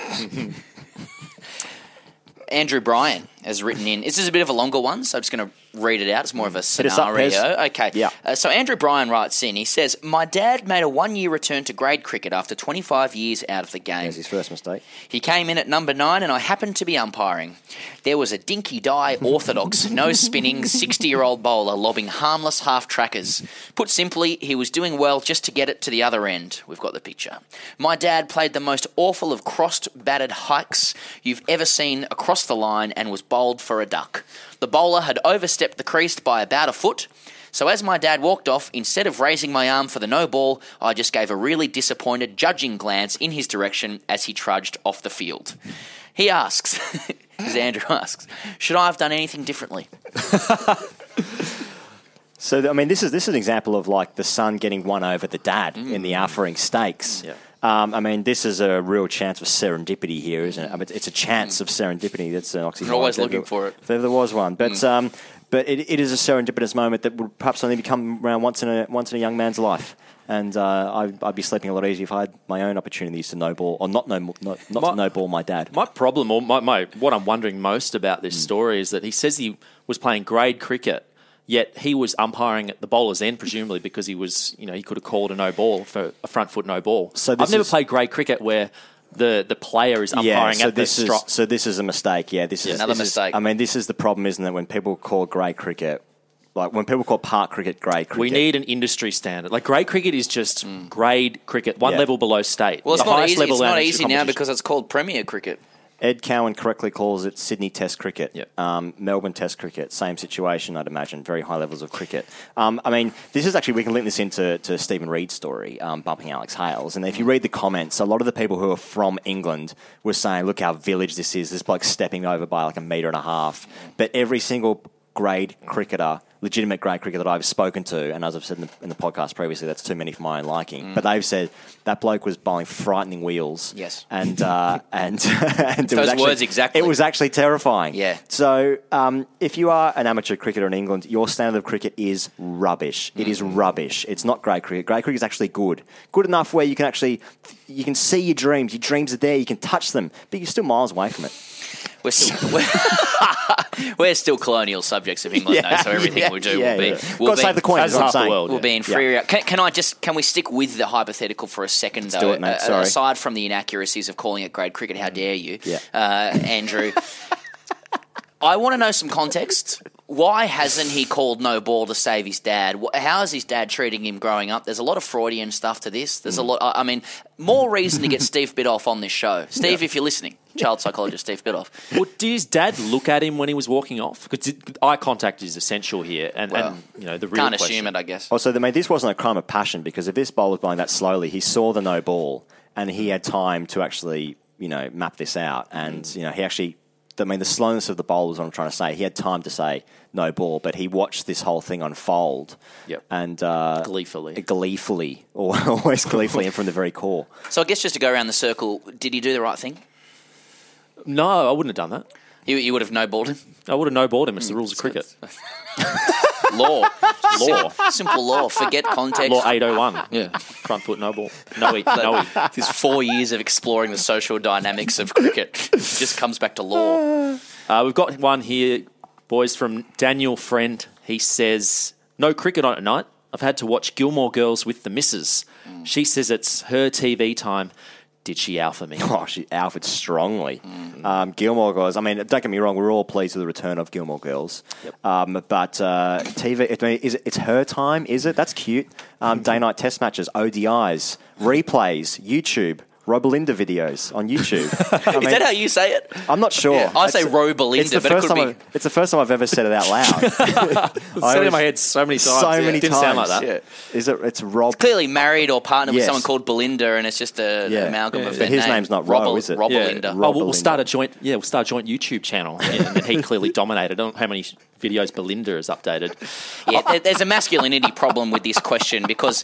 Andrew Bryan has written in. This is a bit of a longer one, so I'm just going to read it out. It's more of a Hit us up, scenario. Pez. Okay. Yeah. Uh, so Andrew Bryan writes in. He says, "My dad made a one-year return to grade cricket after twenty-five years out of the game. There's his first mistake. He came in at number nine, and I happened to be umpiring. There was a dinky-die, orthodox, no-spinning, sixty-year-old bowler lobbing harmless half-trackers. Put simply, he was doing well just to get it to the other end. We've got the picture. My dad played the most awful of crossed, battered hikes you've ever seen across the line and was bowled for a duck. The bowler had overstepped the crease by about a foot. So as my dad walked off, instead of raising my arm for the no ball, I just gave a really disappointed judging glance in his direction as he trudged off the field." He asks, as Andrew asks, should I have done anything differently? So, I mean, this is this is an example of, like, the son getting one over the dad mm. in the Alpharing Stakes. Yeah. Um, I mean, this is a real chance of serendipity here, isn't it? I mean, it's a chance of serendipity. That's an oxymoron. You're always if looking there, for it. If ever there was one. But Mm. um, but it, it is a serendipitous moment that would perhaps only come around once in a once in a young man's life. And uh, I'd, I'd be sleeping a lot easier if I had my own opportunities to no ball, or not no, not, not My- to no ball my dad. My problem, or my, my what I'm wondering most about this Mm. story is that he says he was playing grade cricket, yet he was umpiring at the bowler's end, presumably because he was, you know, he could have called a no ball for a front foot no ball. So I've this never is- played grade cricket where the, the player is umpiring Yeah, so at the this is strike. so this is a mistake. Yeah, this is Another this is- mistake. I mean, this is the problem, isn't it? When people call grade cricket, like when people call park cricket grade cricket, We need an industry standard. Like grade cricket is just grade cricket, one Yeah. level below state. Well, it's The not highest easy. level It's not amateur easy now competition. because it's called Premier Cricket. Ed Cowan correctly calls it Sydney Test cricket. Yep. Um, Melbourne Test cricket, same situation, I'd imagine. Very high levels of cricket. Um, I mean, this is actually, we can link this into to Stephen Reed's story, um, bumping Alex Hales. And if you read the comments, a lot of the people who are from England were saying, look how village this is. This bloke's stepping over by like a metre and a half. But every single grade cricketer legitimate grade cricket that I've spoken to, and as I've said in the, in the podcast previously, that's too many for my own liking. Mm. But they've said that bloke was bowling frightening wheels. Yes. And uh, and, and it Those was actually, words exactly. It was actually terrifying. Yeah. So um, if you are an amateur cricketer in England, your standard of cricket is rubbish. It is rubbish. It's not grade cricket. Grade cricket is actually good. Good enough where you can actually you can see your dreams. Your dreams are there. You can touch them, but you're still miles away from it. We're still we're, we're still colonial subjects of England, Yeah, though, so everything yeah, we do yeah, will be. yeah. Will Gotta be save the coin, As is what I'm half the saying. world. We'll be in free. Can, can I just can we stick with the hypothetical for a second, Let's though? do it, mate. Uh, Sorry. Aside from the inaccuracies of calling it grade cricket, how dare you, Yeah. uh, Andrew? I want to know some context. Why hasn't he called no ball to save his dad? Wh- How is his dad treating him growing up? There's a lot of Freudian stuff to this. There's a lot. I I mean, more reason to get Steve Biddulph on this show. Steve, if you're listening, child psychologist Steve Biddulph. Well, did his dad look at him when he was walking off? Because eye contact is essential here, and, Well, and you know the real Can't question. assume it, I guess. Also, I mean, this wasn't a crime of passion because if this bowler was bowling that slowly, he saw the no ball and he had time to actually, you know, map this out. And, you know, he actually, I mean, the slowness of the bowler is what I'm trying to say. He had time to say no ball, but he watched this whole thing unfold. Yep. And uh, Gleefully. Gleefully, or always gleefully and from the very core. So I guess just to go around the circle, did he do the right thing? No, I wouldn't have done that. You, you would have no-balled him? I would have no balled him. It's the rules of cricket. Law. Law. Sim- simple law. Forget context. Law eight oh one. Yeah. Front foot, no ball. No E. No E. There's four years of exploring the social dynamics of cricket. It just comes back to law. Uh, we've got one here, boys, from Daniel Friend. He says, no cricket on at night. I've had to watch Gilmore Girls with the missus. Mm. She says it's her T V time. Did she alpha me? Oh, she alphaed strongly. Mm. Um, Gilmore Girls, I mean, don't get me wrong, we're all pleased with the return of Gilmore Girls. Yep. Um, but uh, T V, I mean, is it, it's her time, is it? That's cute. Um, day-night test matches, O D Is, replays, YouTube, Robelinda videos on YouTube. I Is mean, that how you say it? I'm not sure. Yeah, I It's say the- Robelinda, it's the but it first could time be- I've- It's the first time I've ever said it out loud. I've said it in my head so many times. So Yeah. many Didn't times. sound like that. Yeah. Is it? It's Rob. Clearly married or partnered with Yes. someone called Belinda, and it's just a, Yeah. an amalgam Yeah. of But their his name. name's not Ro, Robel- is it? Robelinda. Oh, we'll, we'll Belinda. start a joint. Yeah, we'll start a joint YouTube channel, yeah, and then he clearly dominated. I don't know how many videos Belinda has updated. Yeah, there- there's a masculinity problem with this question because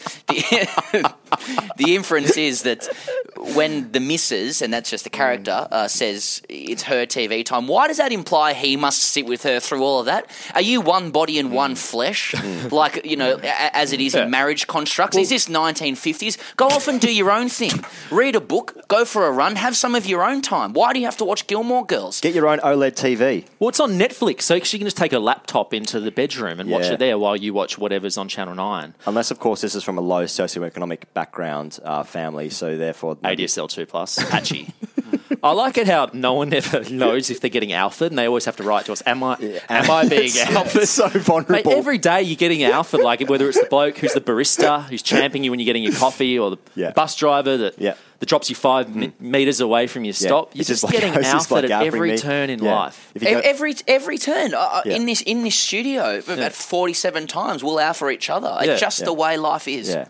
the, the inference is that when the missus, and that's just the character, uh, says it's her T V time, why does that imply he must sit with her through all of that? Are you one body and one flesh, like, you know, a- as it is Yeah. in marriage constructs? Is this nineteen fifties? Go off and do your own thing. Read a book, go for a run, have some of your own time. Why do you have to watch Gilmore Girls? Get your own OLED T V. Well, it's on Netflix, so she can just take her laptop into the bedroom and watch Yeah. it there while you watch whatever's on Channel nine. Unless, of course, this is from a low socioeconomic background uh, family, so therefore... A D S L two plus, patchy. I like it how no one ever knows if they're getting alphaed, and they always have to write to us, am I am I being It's- alphaed? it's so vulnerable. Mate, every day you're getting alphaed, like whether it's the bloke who's the barista, who's champing you when you're getting your coffee, or the Yeah. bus driver that, Yeah. that drops you five me- metres away from your Yeah. stop. You're It's just, just like- getting it's just like alphaed at alphaing every me. turn in Yeah. life. If you go- E- Every every turn uh, Yeah. in this in this studio, about forty-seven times we'll alpha each other. Yeah. It's just Yeah. the way life is. Yeah.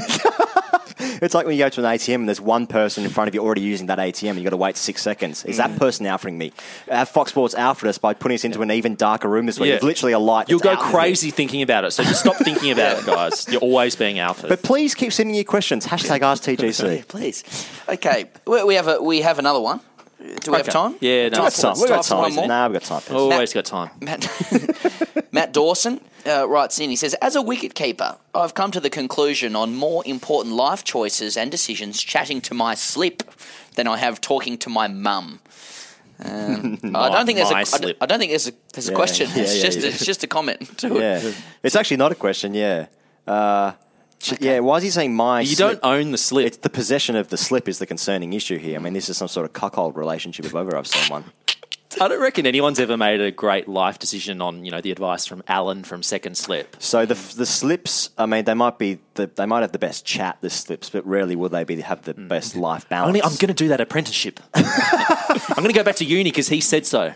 It's like when you go to an A T M and there's one person in front of you already using that A T M and you've got to wait six seconds. Is that person alphaing me? Uh, Fox Sports alphaed us by putting us into an even darker room this week. Yeah. It's literally a light. You'll that's go out in crazy thinking about it, so just stop thinking about it, guys. You're always being alphaed. here. But please keep sending your questions. Hashtag Ask T G C. Please. Okay, we, we have a we have another one. Do we have Okay. time? Yeah, Do no, we it's have fine. We've got for one time. more? Nah, we've got time. Pez. Always got time. Matt, Matt Dawson uh, writes in, he says, as a wicketkeeper, I've come to the conclusion on more important life choices and decisions chatting to my slip than I have talking to my mum. Um, I don't think there's a, My I slip. don't- I don't think there's a there's a Yeah, question. yeah, it's yeah, just yeah. it's just a comment to it. Yeah. It's actually not a question, yeah. Uh, ch- Yeah, why is he saying my You slip? don't own the slip. It's the possession of the slip is the concerning issue here. I mean, this is some sort of cuckold relationship if ever I've seen one. I don't reckon anyone's ever made a great life decision on, you know, the advice from Alan from Second Slip. So the the slips, I mean, they might be the, they might have the best chat, the slips, but rarely will they be have the best life balance. Only, I'm going to do that apprenticeship. I'm going to go back to uni because he said so.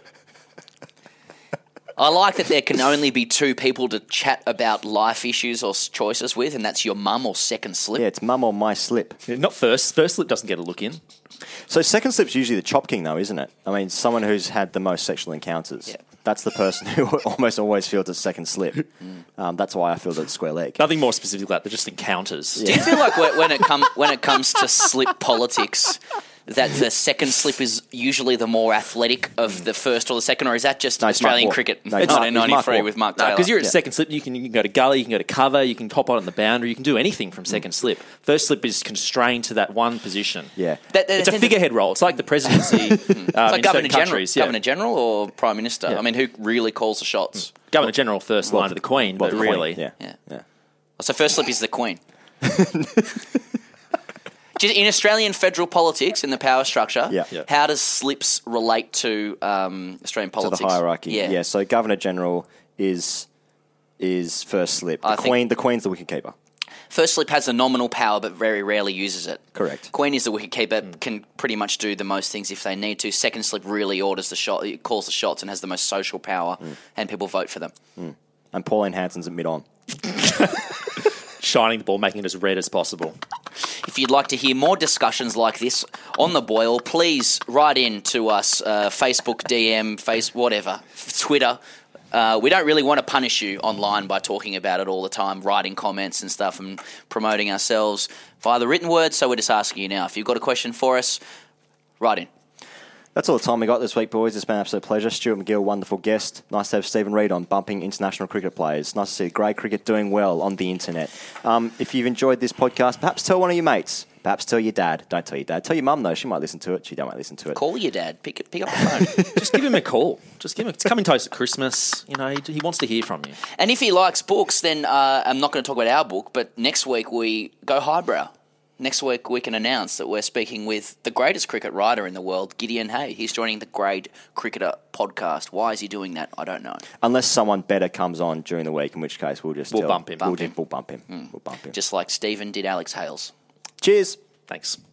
I like that there can only be two people to chat about life issues or s- choices with, and that's your mum or second slip. Yeah, it's mum or my slip. Not first. First Slip doesn't get a look in. So second slip's usually the chop king, though, isn't it? I mean, someone who's had the most sexual encounters. Yeah. That's the person who almost always feels it's second slip. Um, that's why I feel that it's square leg. Nothing more specific like that. They're just encounters. Do you feel like when when it come when it comes to slip politics, that the second slip is usually the more athletic of the first or the second, or is that just No, it's Australian Mark Waugh. cricket No, in it's Mark- nineteen ninety-three it's Mark Waugh. with Mark No, Taylor? because you're at Yeah. second slip, you can you can go to gully, you can go to cover, you can hop on at the boundary, you can do anything from second slip. First slip is constrained to that one position. Yeah. That- that It's a tends to- figurehead role. It's like the presidency um, It's like in Governor certain General, countries. Yeah. Governor General or Prime Minister. Yeah. I mean, who really calls the shots? Governor General first line of the Queen, Well, but the Queen, really. Yeah. Yeah. yeah. So first slip is the Queen. Just in Australian federal politics, in the power structure, Yeah. Yeah. how does slips relate to um, Australian politics? To the hierarchy. Yeah. Yeah. So Governor General is is first slip. The I think- Queen. The Queen's the wicketkeeper. First slip has a nominal power, but very rarely uses it. Correct. Queen is the wicketkeeper, can pretty much do the most things if they need to. Second slip really orders the shot, it calls the shots, and has the most social power, and people vote for them. And Pauline Hanson's at mid on. Shining the ball, making it as red as possible. If you'd like to hear more discussions like this on the boil, please write in to us, uh, Facebook, D M, face whatever, Twitter. Uh, we don't really want to punish you online by talking about it all the time, writing comments and stuff and promoting ourselves via the written word. So we're just asking you now, if you've got a question for us, write in. That's all the time we got this week, boys. It's been an absolute pleasure. Stuart McGill, wonderful guest. Nice to have Stephen Reid on, bumping international cricket players. Nice to see grey cricket doing well on the internet. Um, if you've enjoyed this podcast, perhaps tell one of your mates. Perhaps tell your dad. Don't tell your dad. Tell your mum, though. She might listen to it. She don't might listen to it. Call your dad. Pick, pick up the phone. Just give him a call. Just give him. It's coming close to Christmas. You know, he, he wants to hear from you. And if he likes books, then uh, I'm not going to talk about our book, but next week we go highbrow. Next week we can announce that we're speaking with the greatest cricket writer in the world, Gideon Hay. He's joining the Grade Cricketer podcast. Why is he doing that? I don't know. Unless someone better comes on during the week, in which case we'll just We'll tell- bump him. We'll, Bump just- him. we'll bump him. We'll bump him. Just like Stephen did Alex Hales. Cheers. Thanks.